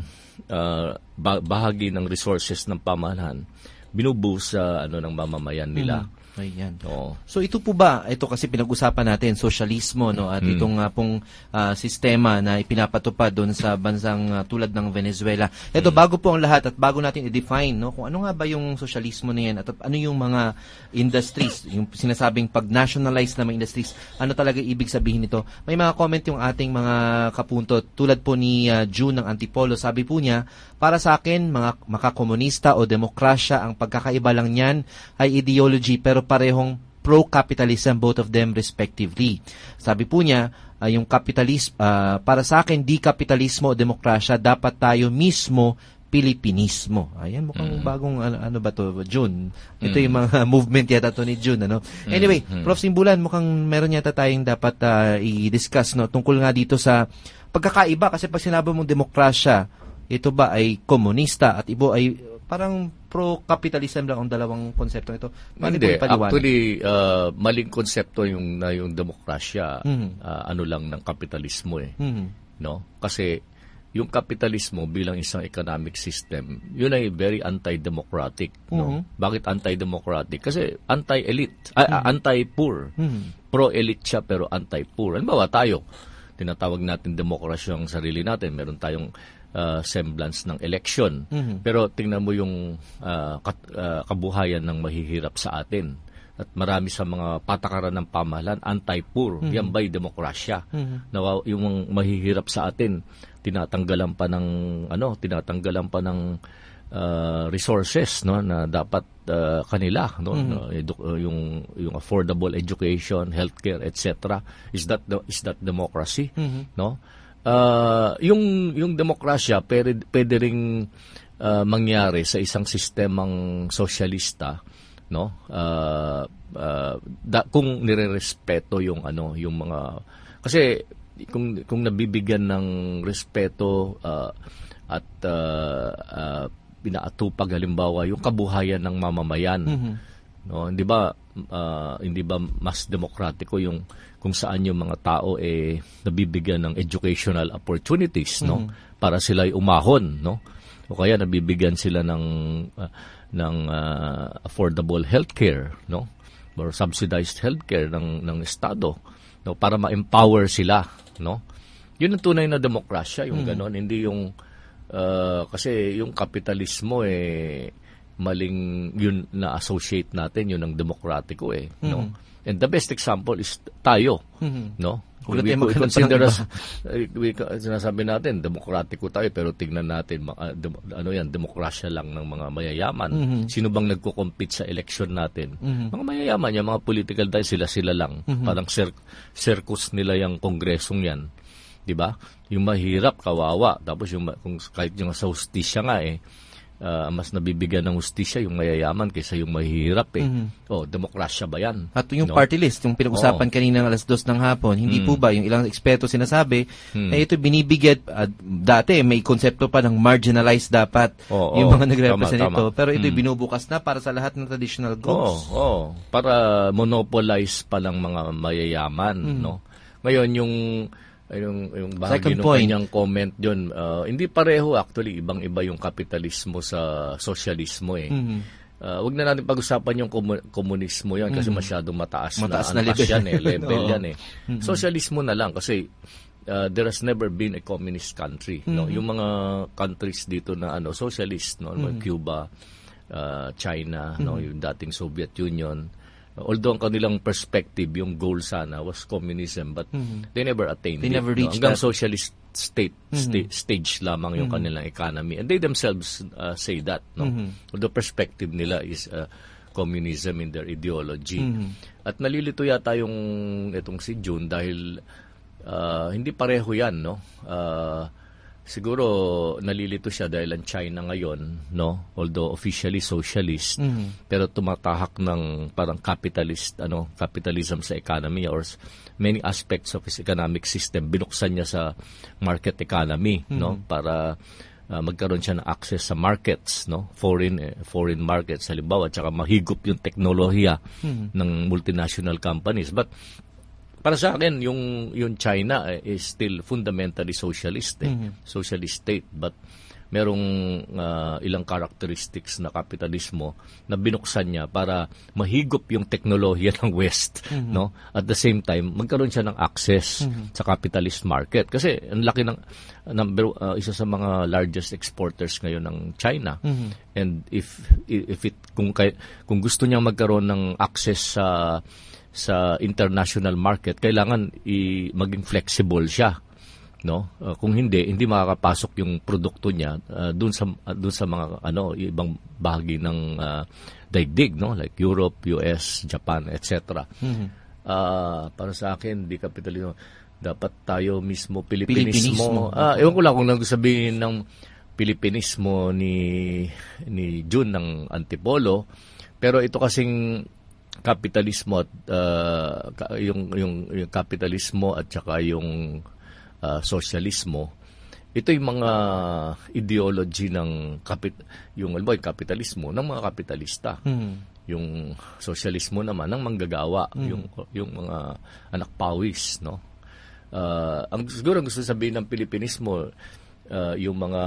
bahagi ng resources ng pamahalaan binubuhos sa ng mamamayan nila. Ayan. So ito po ba, ito kasi pinag-usapan natin, sosyalismo, no? At itong pong sistema na ipinapatupad doon sa bansang tulad ng Venezuela. Ito, bago po ang lahat at bago natin i-define, no? Kung ano nga ba yung sosyalismo na yan at ano yung mga industries, yung sinasabing pag-nationalize na mga industries, ano talaga ibig sabihin nito? May mga comment yung ating mga kapunto, tulad po ni June ng Antipolo, sabi po niya, para sa akin, mga makakomunista o demokrasya, ang pagkakaiba lang niyan ay ideology pero parehong pro-capitalism, both of them respectively. Sabi po niya, yung kapitalismo, para sa akin, di kapitalismo o demokrasya, dapat tayo mismo Pilipinismo. Ayan, mukhang bagong, ano ba to, June? Ito yung mga movement yata to ni June, ano? Anyway, Prof. Simbulan, mukhang meron yata tayong dapat i-discuss, no? Tungkol nga dito sa pagkakaiba, kasi pag sinabi mong demokrasya, ito ba ay komunista at ibo ay parang pro-capitalism lang ang dalawang konsepto nito? Hindi. Actually, maling konsepto yung demokrasya, ano lang ng kapitalismo no? Kasi yung kapitalismo bilang isang economic system, yun ay very anti-democratic, no? Bakit anti-democratic? Kasi anti-elite, anti-poor. Pro-elite siya pero anti-poor. Ano ba tayo? Tinatawag natin demokrasya ang sarili natin. Meron tayong semblance ng election. Pero tingnan mo yung kabuhayan ng mahihirap sa atin. At marami sa mga patakaran ng pamahalaan, anti-poor. Yan ba'y demokrasya? Yung mahihirap sa atin, tinatanggalan pa ng resources, no, na dapat kanila, no, yung affordable education, healthcare, etc. Is that democracy? No? Yung demokrasya pwede ring mangyari sa isang sistemang sosyalista, no, kung nirerespeto yung mga, kasi kung nabibigyan ng respeto at pinaatupag halimbawa yung kabuhayan ng mamamayan, no, hindi ba mas demokratiko yung kung saan yung mga tao nabibigyan ng educational opportunities, no, para sila ay umahon, no, o kaya nabibigyan sila ng affordable healthcare, no, or subsidized healthcare ng estado, no, para ma-empower sila, no. Yun ang tunay na demokrasya, yung ganon, hindi yung kasi yung kapitalismo maling yun na associate natin, yun ang demokratiko, no. And the best example is tayo, no. Sinasabi natin, demokratiko tayo, pero tignan natin, demokrasya lang ng mga mayayaman. Sino bang nagko-compete sa election natin? Mga mayayaman, yung mga political tayo, sila lang. Parang circus nila yung kongresong yan. Diba? Yung mahirap, kawawa. Tapos kung kahit yung sa hustisya nga mas nabibigyan ng hustisya yung mayayaman kaysa yung mahirap demokrasya ba yan? At yung party list, yung pinag-usapan kanina ng 2:00 ng hapon, hindi po ba yung ilang eksperto sinasabi ito binibigyan, dati may konsepto pa ng marginalized dapat yung mga nagre-represent ito, pero ito binubukas na para sa lahat ng traditional groups. Para monopolize pa lang mga mayayaman, no? Ngayon yung bahagi ng kanyang comment yun, hindi pareho actually, ibang-iba yung kapitalismo sa sosyalismo wag na natin pag-usapan yung komunismo yan kasi masyadong mataas na level yan Sosyalismo na lang kasi there has never been a communist country, no. Yung mga countries dito na socialist, no, Cuba, China, no, yung dating Soviet Union, although ang kanilang perspective, yung goal sana was communism, but they never attained it. Never reached hanggang socialist stage lamang yung kanilang economy. And they themselves say that, no? Although perspective nila is communism in their ideology. At nalilito yata itong si June dahil hindi pareho yan, no? Siguro nalilito siya dahil ang China ngayon, no, although officially socialist, pero tumatahak ng parang capitalism sa economy, or many aspects of his economic system binuksan niya sa market economy, no, para magkaroon siya ng access sa markets, no, foreign markets halimbawa, at saka mahigop yung teknolohiya ng multinational companies. But para sa akin, yung China is still fundamentally socialist, socialist state, but merong ilang characteristics na kapitalismo na binuksan niya para mahigop yung teknolohiya ng West, no? At the same time, magkaroon siya ng access sa capitalist market. Kasi ang laki ng isa sa mga largest exporters ngayon ng China. And kung gusto niyang magkaroon ng access sa international market, kailangan maging flexible siya, no? Kung hindi makakapasok yung produkto niya doon sa mga ibang bahagi ng daigdig, no, like Europe, US, Japan, etc. Para sa akin, di kapitalismo, dapat tayo mismo Pilipinismo. Ewan ko lang kung nagsasabihin ng Pilipinismo ni June ng Antipolo, pero ito kasing kapitalismo at yung kapitalismo at saka yung sosyalismo, ito yung mga ideology ng yung kapitalismo ng mga kapitalista. Yung sosyalismo naman ng manggagawa, yung mga anak pawis, no. Ang siguro gusto sabihin ng Pilipinismo, yung mga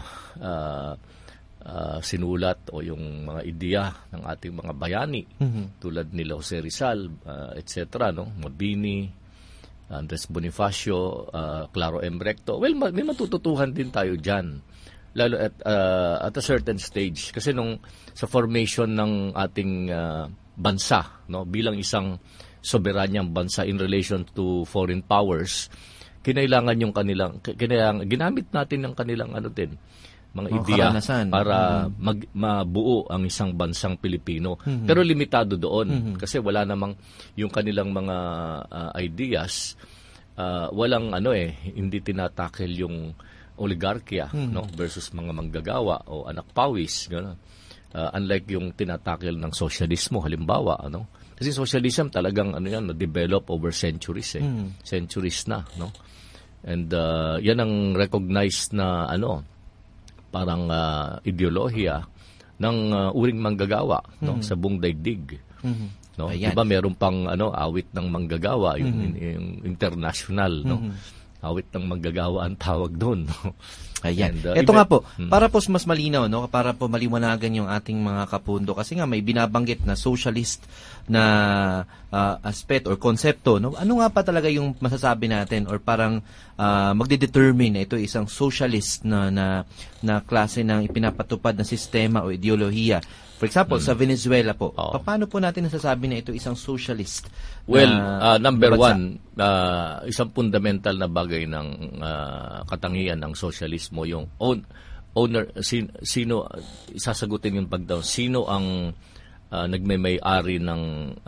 sinulat o yung mga ideya ng ating mga bayani, tulad nila Jose Rizal, etc., no, Mabini, Andres Bonifacio, Claro M. Recto. Well, may matututuhan din tayo dyan, lalo at a certain stage, kasi sa formation ng ating bansa, no, bilang isang soberanyang bansa in relation to foreign powers, kinailangan yung ginamit natin yung kanilang din, mga ideya karanasan. Para mabuo ang isang bansang Pilipino. Pero limitado doon kasi wala namang yung kanilang mga ideas, walang hindi tinatakil yung oligarkya versus mga manggagawa o anak pawis, gano'n. Unlike yung tinatakil ng sosyalismo halimbawa, kasi socialism talagang na-develop over centuries centuries na, and yan ang recognized na parang ideolohiya ng uring manggagawa sa buong daigdig. Diba meron pang awit ng manggagawa, yung international, awit ng manggagawa ang tawag doon. Ayan. Ito nga po, para po mas malinaw, para po maliwanagan yung ating mga kapundo, kasi nga may binabanggit na socialist na aspect or konsepto, ano nga pa talaga yung masasabi natin or parang magdedetermine na ito isang socialist na klase ng ipinapatupad na sistema o ideolohiya? For example, sa Venezuela po, paano po natin nasasabi na ito isang socialist? Well, number one, isang fundamental na bagay ng katangian ng socialismo, yung owner, sino, isasagutin yung pagdaw, sino ang nagmay-ari ng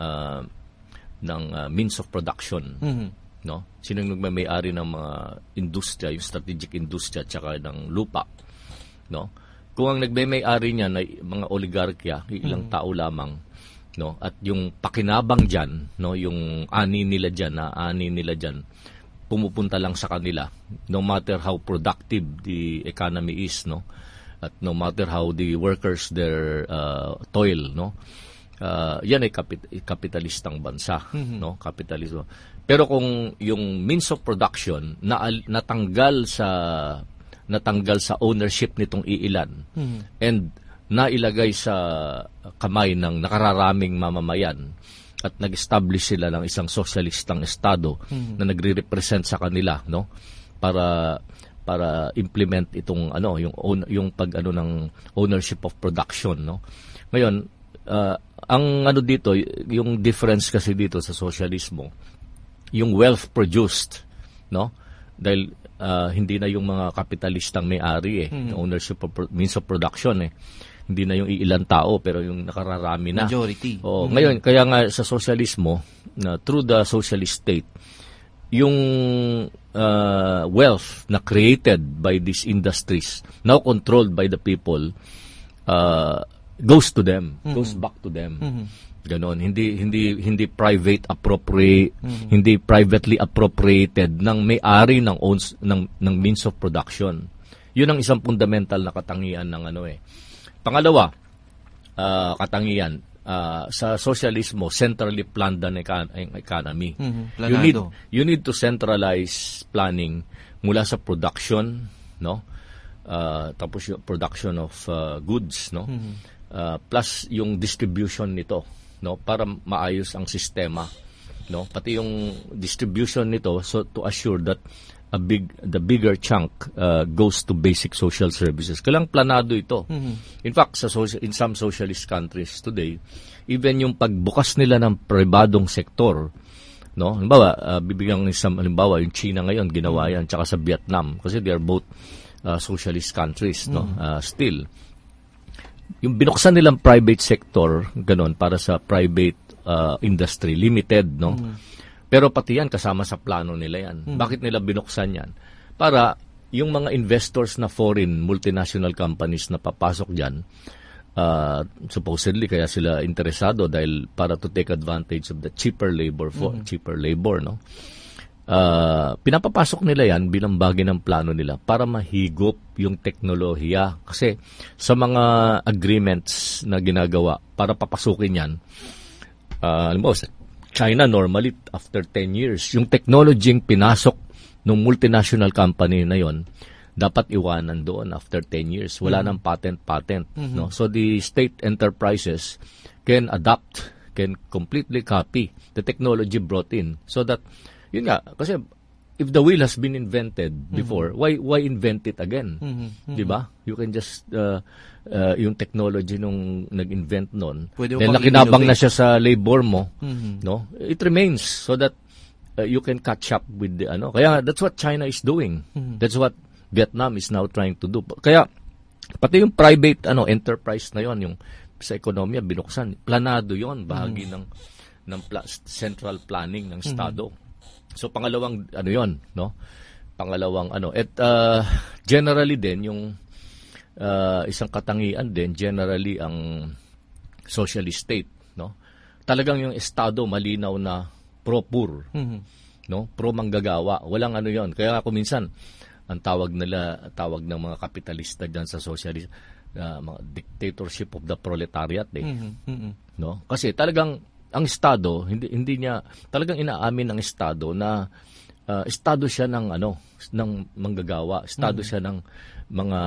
means of production, sino yung nagmay-ari ng mga industriya, yung strategic industriya, tsaka ng lupa, Kung ang nagmay-ari niya na mga oligarkya, ilang tao lamang, at yung pakinabang diyan, yung ani nila diyan, pumupunta lang sa kanila, no matter how productive the economy is, at no matter how the workers their toil, yan ay kapitalistang bansa, kapitalismo. Pero kung yung means of production natanggal sa ownership nitong iilan and nailagay sa kamay ng nakararaming mamamayan at nag-establish sila ng isang sosyalistang estado na nagre-represent sa kanila, para implement itong yung ng ownership of production, Ngayon, ang dito, yung difference kasi dito sa sosyalismo, yung wealth produced, dahil hindi na yung mga kapitalistang may-ari ownership of means of production hindi na yung iilan tao pero yung nakararami na majority. Ngayon kaya nga sa socialismo, through the socialist state, yung wealth na created by these industries, now controlled by the people, goes to them, goes back to them. Ganon, hindi private appropriate, hindi privately appropriated ng may-ari ng means of production. 'Yun ang isang fundamental na katangian ng Pangalawa, katangian sa socialismo, centrally planned ang economy. You need to centralize planning mula sa production, tapos yung production of goods, plus yung distribution nito, para maayos ang sistema, pati yung distribution nito, so to assure that the bigger chunk goes to basic social services. Kailang planado ito. In fact, in some socialist countries today, even yung pagbukas nila ng pribadong sektor, halimbawa, bibigyan ng isang halimbawa, yung China ngayon ginawa yan, tsaka sa Vietnam, kasi they are both socialist countries, still. Yung binuksan nilang private sector, ganon, para sa private industry, limited, Pero pati yan, kasama sa plano nila yan. Bakit nila binuksan yan? Para yung mga investors na foreign, multinational companies na papasok dyan, supposedly kaya sila interesado dahil para to take advantage of the cheaper labor, pinapapasok nila yan bilang bagay ng plano nila para mahigop yung teknolohiya. Kasi sa mga agreements na ginagawa para papasukin yan, China normally after 10 years, yung technology yung pinasok ng multinational company na yon dapat iwanan doon after 10 years. Wala nang patent. So the state enterprises can adapt, can completely copy the technology brought in. So that, yun nga, kasi if the wheel has been invented before, why invent it again? Diba? You can just yung technology nung nag-invent nun, dahil nakinabang na siya sa labor mo, it remains so that you can catch up with the ano. Kaya that's what China is doing. That's what Vietnam is now trying to do. Kaya pati yung private enterprise na yon, yung sa ekonomiya binuksan, planado yon, bahagi ng central planning ng estado. So pangalawang yon, no? Pangalawang generally din yung isang katangian din generally ang socialist state, no? Talagang yung estado malinaw na pro-poor, no? Pro manggagawa. Walang yon. Kaya ako minsan ang tawag ng mga kapitalista diyan sa socialist, mga dictatorship of the proletariat, no? Kasi talagang ang estado hindi niya talagang inaamin ng estado na estado siya ng ng manggagawa, estado siya ng mga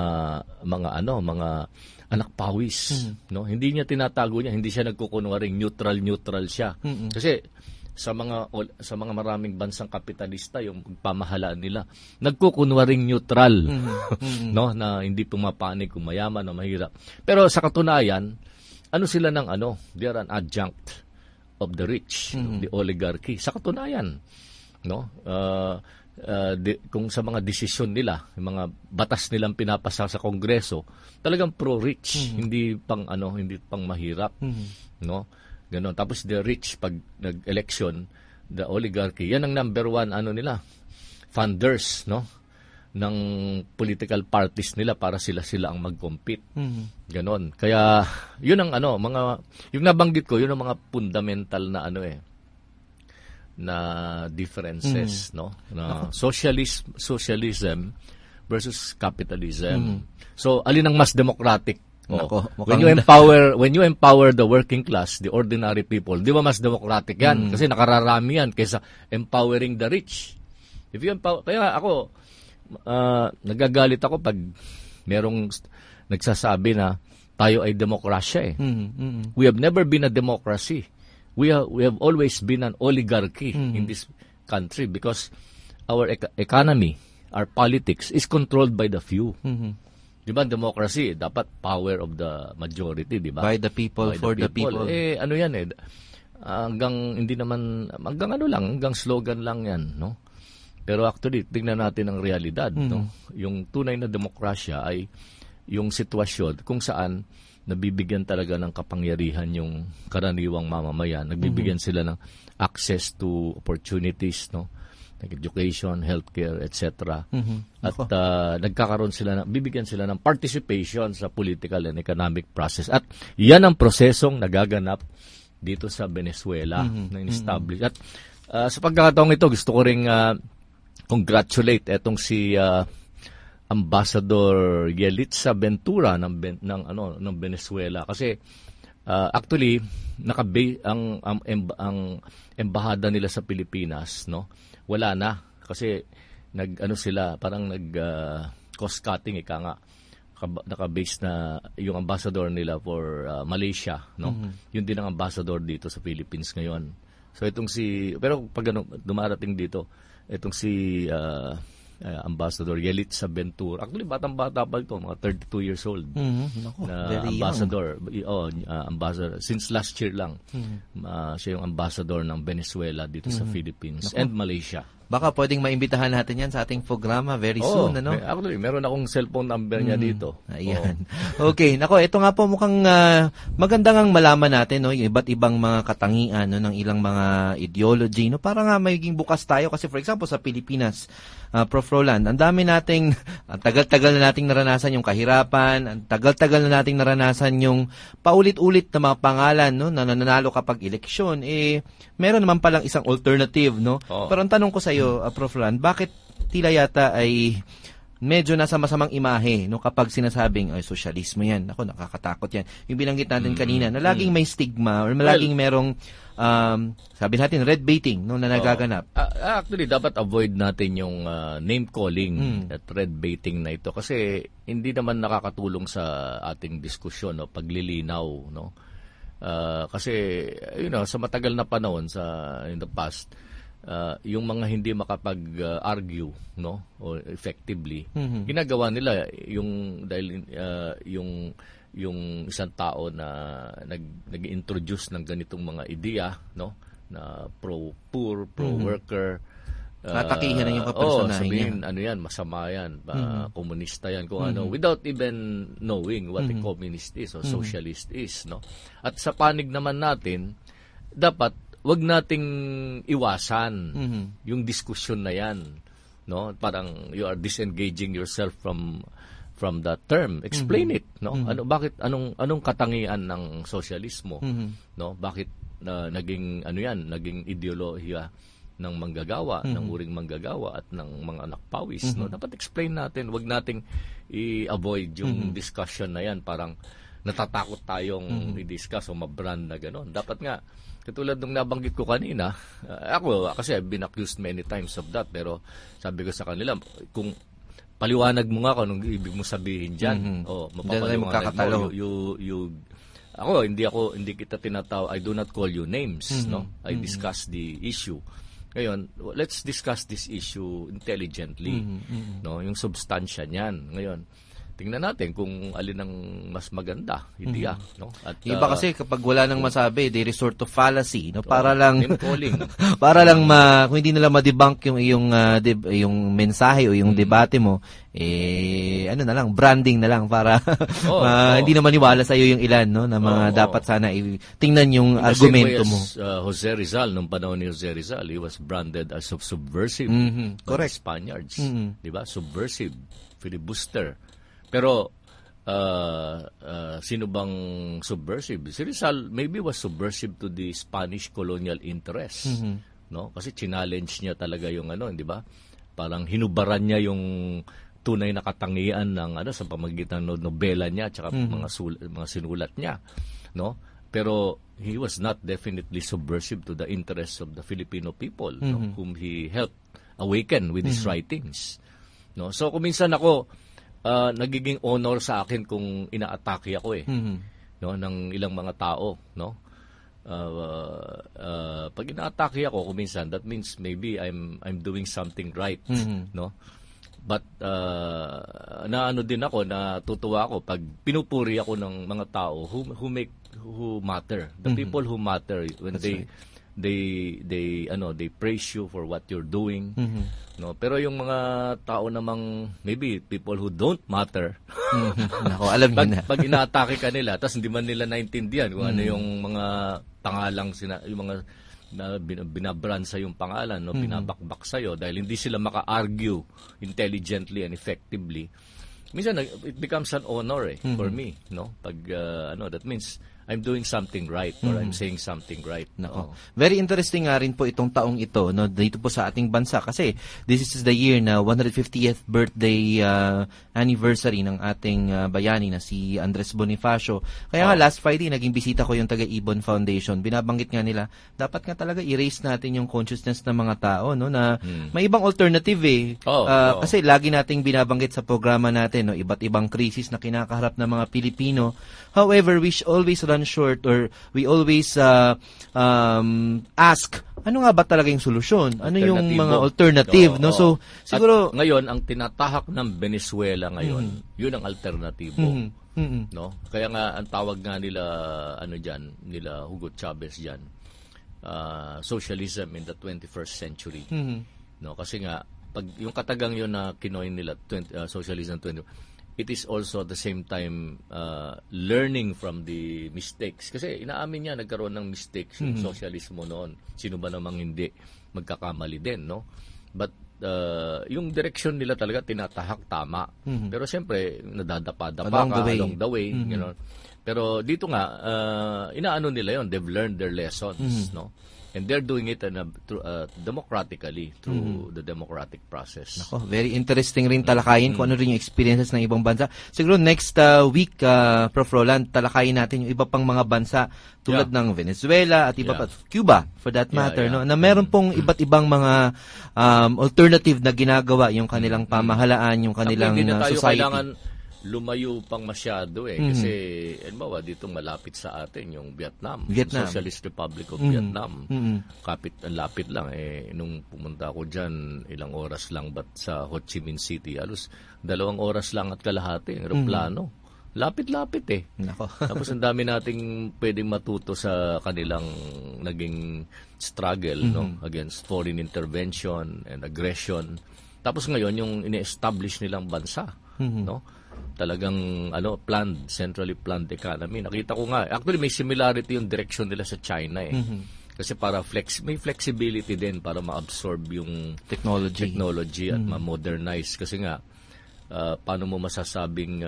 anak pawis, no? Hindi niya tinatago niya, hindi siya nagkukunwaring neutral siya. Kasi sa mga maraming bansang kapitalista, yung pamahalaan nila nagkukunwaring neutral, no, na hindi pumapanig kung mayaman o mahirap. Pero sa katunayan, sila ng they are an adjunct of the rich, the oligarchy. Sa katunayan, no, kung sa mga desisyon nila, yung mga batas nilang pinapasa sa Kongreso, talagang pro-rich, hindi pang mahirap, no? Ganon. Tapos the rich, pag nag-election, the oligarchy, yan ang number one nila, funders, no, ng political parties nila para sila ang mag-compete. Ganon. Kaya yun ang yung nabanggit ko, yun ang mga fundamental na na differences, no, na socialism versus capitalism. So alin ang mas democratic? When you empower the working class, the ordinary people, di ba mas democratic yan? Kasi nakararami yan kaysa empowering the rich. If you empower, kaya ako nagagalit ako pag merong nagsasabi na tayo ay demokrasya . We have never been a democracy. We have always been an oligarchy in this country because our economy, our politics is controlled by the few. Di ba, democracy, dapat power of the majority, di ba? By the people, for the people. Hanggang slogan lang yan, no? Pero actually, tingnan natin ang realidad, no? Yung tunay na demokrasya ay yung sitwasyon kung saan nabibigyan talaga ng kapangyarihan yung karaniwang mamamayan. Nagbibigyan sila ng access to opportunities, no? Like education, healthcare, etc. At nagkakaroon sila bibigyan sila ng participation sa political and economic process. At yan ang prosesong nagaganap dito sa Venezuela na in-establish. At sa pagkakataong ito, gusto ko ring congratulate etong si Ambassador Yelitza Ventura ng Venezuela kasi actually ang embahada nila sa Pilipinas, no, wala na kasi cost cutting, naka-base na yung ambassador nila for Malaysia, no. Yun din ang ambassador dito sa Philippines ngayon. So pero pag dumarating dito itong si Ambassador Yelitza Ventura. Actually, batang-bata pa ito, mga 32 years old. Na ambassador. Ambassador. Since last year lang, siya yung ambassador ng Venezuela dito sa Philippines and Malaysia. Baka pwedeng maimbitahan natin yan sa ating programa very soon, ano? Actually, meron akong cellphone number niya dito. Ayan. Okay, nako, ito nga po mukhang maganda ngang malaman natin, no, yung iba't ibang mga katangian, no, ng ilang mga ideology, no, para nga maging bukas tayo kasi for example sa Pilipinas, Prof. Roland, ang dami nating, ang tagal-tagal na nating naranasan yung kahirapan, ang tagal-tagal na nating naranasan yung paulit-ulit na mga pangalan, no, na nananalo kapag eleksyon, meron naman palang isang alternative, no? Pero ang tanong ko sa iyo, Prof. Roland, bakit tila yata ay medyo nasa masamang imahe, no, kapag sinasabing ay sosyalismo yan, ako nakakatakot yan. Yung binanggit natin kanina, na laging may stigma or laging merong sabi natin red baiting, no, na nagaganap. Actually dapat avoid natin yung name calling at red baiting na ito kasi hindi naman nakakatulong sa ating diskusyon, no, paglilinaw, no. Kasi sa matagal na panahon in the past, yung mga hindi makapag-argue, no, or effectively, ginagawa nila dahil yung isang tao na nag-introduce ng ganitong mga ideya, no, na pro-poor, pro-worker. Natakihin na yung kapersonahin sabihin, niya. ano yan, masama yan, komunista yan, kung ano, without even knowing what a communist is or socialist is, no? At sa panig naman natin, dapat wag nating iwasan yung diskusyon na yan, no? Parang you are disengaging yourself from that term. Explain it, no? Anong katangian ng sosyalismo, no? Bakit naging naging ideolohiya ng manggagawa, ng uring manggagawa at ng mga nakpawis, no? Dapat explain natin, wag nating i-avoid yung discussion na yan, parang natatakot tayong i-discuss o mabrand na gano'n. Dapat nga, katulad nung nabanggit ko kanina, ako kasi I've been accused many times of that, pero sabi ko sa kanila, kung paliwanag mo nga kung anong ibig mo sabihin dyan, mapapaliwanag mo, ako hindi kita tinataw, I do not call you names, no? I discuss the issue. Ngayon, let's discuss this issue intelligently, no? Yung substansya niyan. Ngayon, tingnan natin kung alin ang mas maganda, ideya, no? At iba kasi kapag wala nang masabi, they resort to fallacy, no? Para lang para lang kung hindi nila ma-debunk yung yung mensahe o yung debate mo, ano na lang, branding na lang para hindi na maniwala sa iyo yung ilan, no, na mga dapat sana tingnan yung argumento mo. Jose Rizal, nung panahon ni Jose Rizal, he was branded as subversive by the Spaniards, di ba? Subversive, filibuster. Pero sino bang subversive? Si Rizal maybe was subversive to the Spanish colonial interests, no? Kasi challenge niya talaga yung di ba? Parang hinubaran niya yung tunay na katangian ng sa pamamagitan ng nobela niya at mga sinulat niya, no? Pero he was not definitely subversive to the interests of the Filipino people, no? Whom he helped awaken with his writings, no? So kung minsan ako nagiging honor sa akin kung inaatake ako no, ng ilang mga tao, no? Pag inaatake ako kuminsan, that means maybe I'm doing something right, no? But naano din ako, natutuwa ako pag pinupuri ako ng mga tao who matter, the people who matter when they praise you for what you're doing, no? Pero yung mga tao namang maybe people who don't matter, alam niyo na. Pag inaatake ka nila tapos hindi man nila naintindihan kung ano yung mga pangalang yung mga binabrand sa yung pangalan, no, binabakbak sa iyo dahil hindi sila maka-argue intelligently and effectively. Minsan it becomes an honor for me, no? Pag that means I'm doing something right or I'm saying something right. Nako. Very interesting nga rin po itong taong ito, no, dito po sa ating bansa kasi this is the year na 150th birthday anniversary ng ating bayani na si Andres Bonifacio. Kaya nga last Friday naging bisita ko yung taga-Ibon Foundation. Binabanggit nga nila, dapat nga talaga erase natin yung consciousness ng mga tao, no, na may ibang alternative kasi lagi nating binabanggit sa programa natin, no, iba't ibang krisis na kinakaharap ng mga Pilipino. However, we always run short or we always ask, ano nga ba talaga yung solusyon? Ano yung mga alternative, no? So, siguro at ngayon ang tinatahak ng Venezuela ngayon, yun ang alternatibo, no? Kaya nga ang tawag nga nila nila Hugo Chavez diyan, socialism in the 21st century. No, kasi nga pag yung katagang yun na kinoin nila socialism 20, it is also at the same time learning from the mistakes. Kasi inaamin niya, nagkaroon ng mistakes yung socialismo noon. Sino ba namang hindi magkakamali din, no? But yung direction nila talaga tinatahak tama. Pero siyempre, nadadapa-dapa along the way. You know? Pero dito nga, inaano nila yon, they've learned their lessons, no? And they're doing it democratically through the democratic process. Nako, very interesting rin talakayin kung ano rin yung experiences ng ibang bansa. Siguro next week, Prof. Roland, talakayin natin yung iba pang mga bansa tulad ng Venezuela at iba pa, Cuba for that matter, no, na meron pong iba't ibang mga alternative na ginagawa yung kanilang pamahalaan, yung kanilang society. Lumayo pang masyado kasi dito malapit sa atin yung Vietnam. Socialist Republic of Vietnam. Lapit lang nung pumunta ako diyan, ilang oras lang sa Ho Chi Minh City, halos 2 oras lang at kalahati ang eroplano, lapit-lapit eh. Nako. Tapos ang dami nating pwedeng matuto sa kanilang naging struggle against foreign intervention and aggression. Tapos ngayon yung ini-establish nilang bansa, no? Talagang centrally planned economy. Nakita ko nga, actually may similarity yung direction nila sa China eh. Kasi para may flexibility din para ma-absorb yung technology at ma-modernize. Kasi nga, paano mo masasabing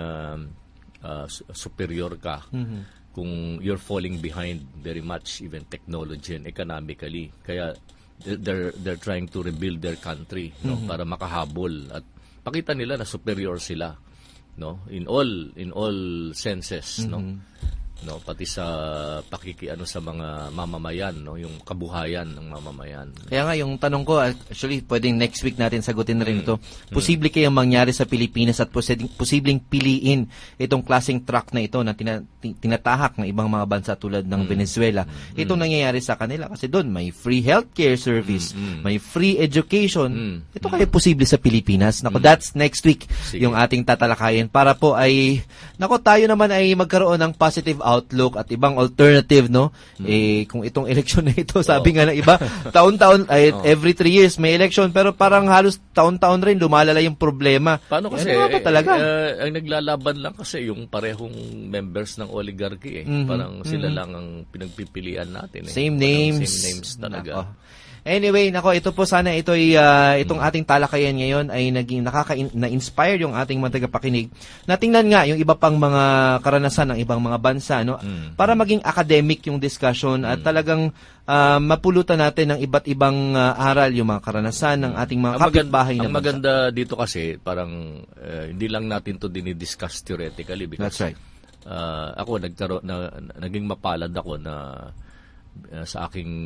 superior ka kung you're falling behind very much, even technology and economically. Kaya they're trying to rebuild their country, no, para makahabol at pakita nila na superior sila, no, in all senses, no, pati sa sa mga mamamayan, no, yung kabuhayan ng mamamayan. Kaya nga yung tanong ko, actually pwedeng next week natin sagutin na rin ito. Posible kayang mangyari sa Pilipinas at posibleng piliin itong klaseng track na ito na tinatahak ng ibang mga bansa tulad ng Venezuela. Itong nangyayari sa kanila kasi doon may free healthcare service, may free education. Ito kaya posible sa Pilipinas? Nako, that's next week. Sige. Yung ating tatalakayin para po ay tayo naman ay magkaroon ng positive outlook at ibang alternative, no? Kung itong election na ito, sabi nga ng iba, taon-taon, every 3 years may election, pero parang halos taon-taon rin lumalala yung problema. Paano kasi? Talaga? Ang naglalaban lang kasi yung parehong members ng oligarchy eh. Parang sila lang ang pinagpipilian natin eh. Same names talaga. Anyway, ito po sana itong ating talakayan ngayon ay naging na-inspire yung ating mga tagapakinig. Natingnan nga yung iba pang mga karanasan ng ibang mga bansa, no? Para maging academic yung discussion at talagang mapulutan natin ng iba't ibang aral yung mga karanasan ng ating mga kapitbahay na bansa. Ang maganda dito kasi parang hindi lang natin to dinidiscuss theoretically because that's right. Ako naging mapalad ako na sa aking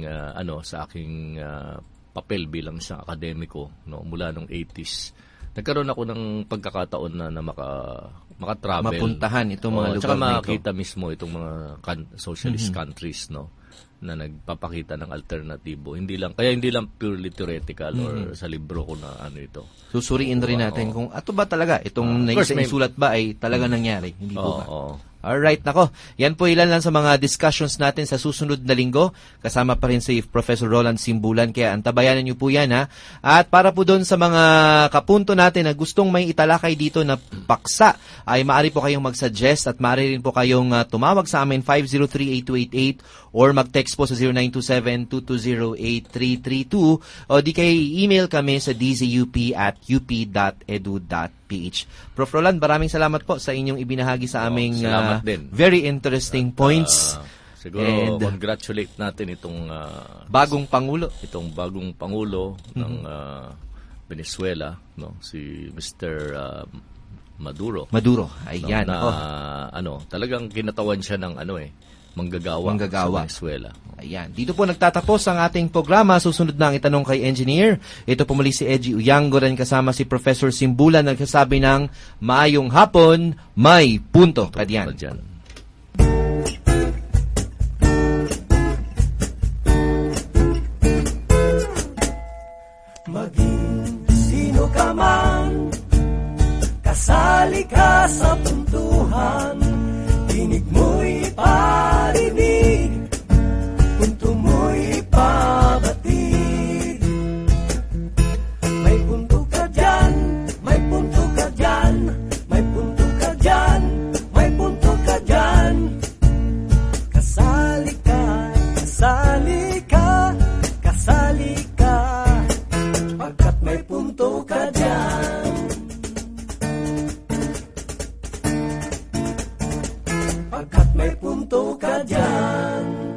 papel bilang isang akademiko, no, mula nung 80s. Nagkaroon ako ng pagkakataon na maka-travel, mapuntahan itong mga lugar tsaka na ito. makita mismo itong mga socialist countries, no, na nagpapakita ng alternatibo. Hindi lang purely theoretical or sa libro ko na ito. Susuriin rin natin kung ato ba talaga itong naisulat ba ay talaga nangyari, hindi po ba? Alright, nako. Yan po ilan lang sa mga discussions natin sa susunod na linggo. Kasama pa rin si Professor Roland Simbulan. Kaya antabayanan niyo po yan, ha. At para po doon sa mga kapunto natin na gustong may italakay dito na paksa, ay maaari po kayong mag-suggest at maaari rin po kayong tumawag sa amin 503-8288 or mag-text po sa 0927-220-8332 o di kayo email kami sa dzup@up.edu.ph. Prof. Roland, maraming salamat po sa inyong ibinahagi sa aming very interesting points. Siguro congratulate natin itong bagong pangulo. Itong bagong pangulo ng Venezuela, no, si Mr. Maduro. Ayan. Talagang kinatawan siya ng manggagawa sa Venezuela. Ayan. Dito po nagtatapos ang ating programa. Susunod na ang itanong kay Engineer. Ito po muli si Edgy Uyango rin kasama si Professor Simbulan nagsasabi ng maayong hapon, may punto. Kadyan. Maging sino ka man, kasali ka sa puntuhan, tinig mo'y parinig, punto mo'y pabatid. May punto ka dyan, may punto ka dyan, may punto ka dyan, may punto ka dyan. Kasali ka, kasali ka, kasali ka, pagkat may punto ka dyan. Pagkat may punto ka dyan.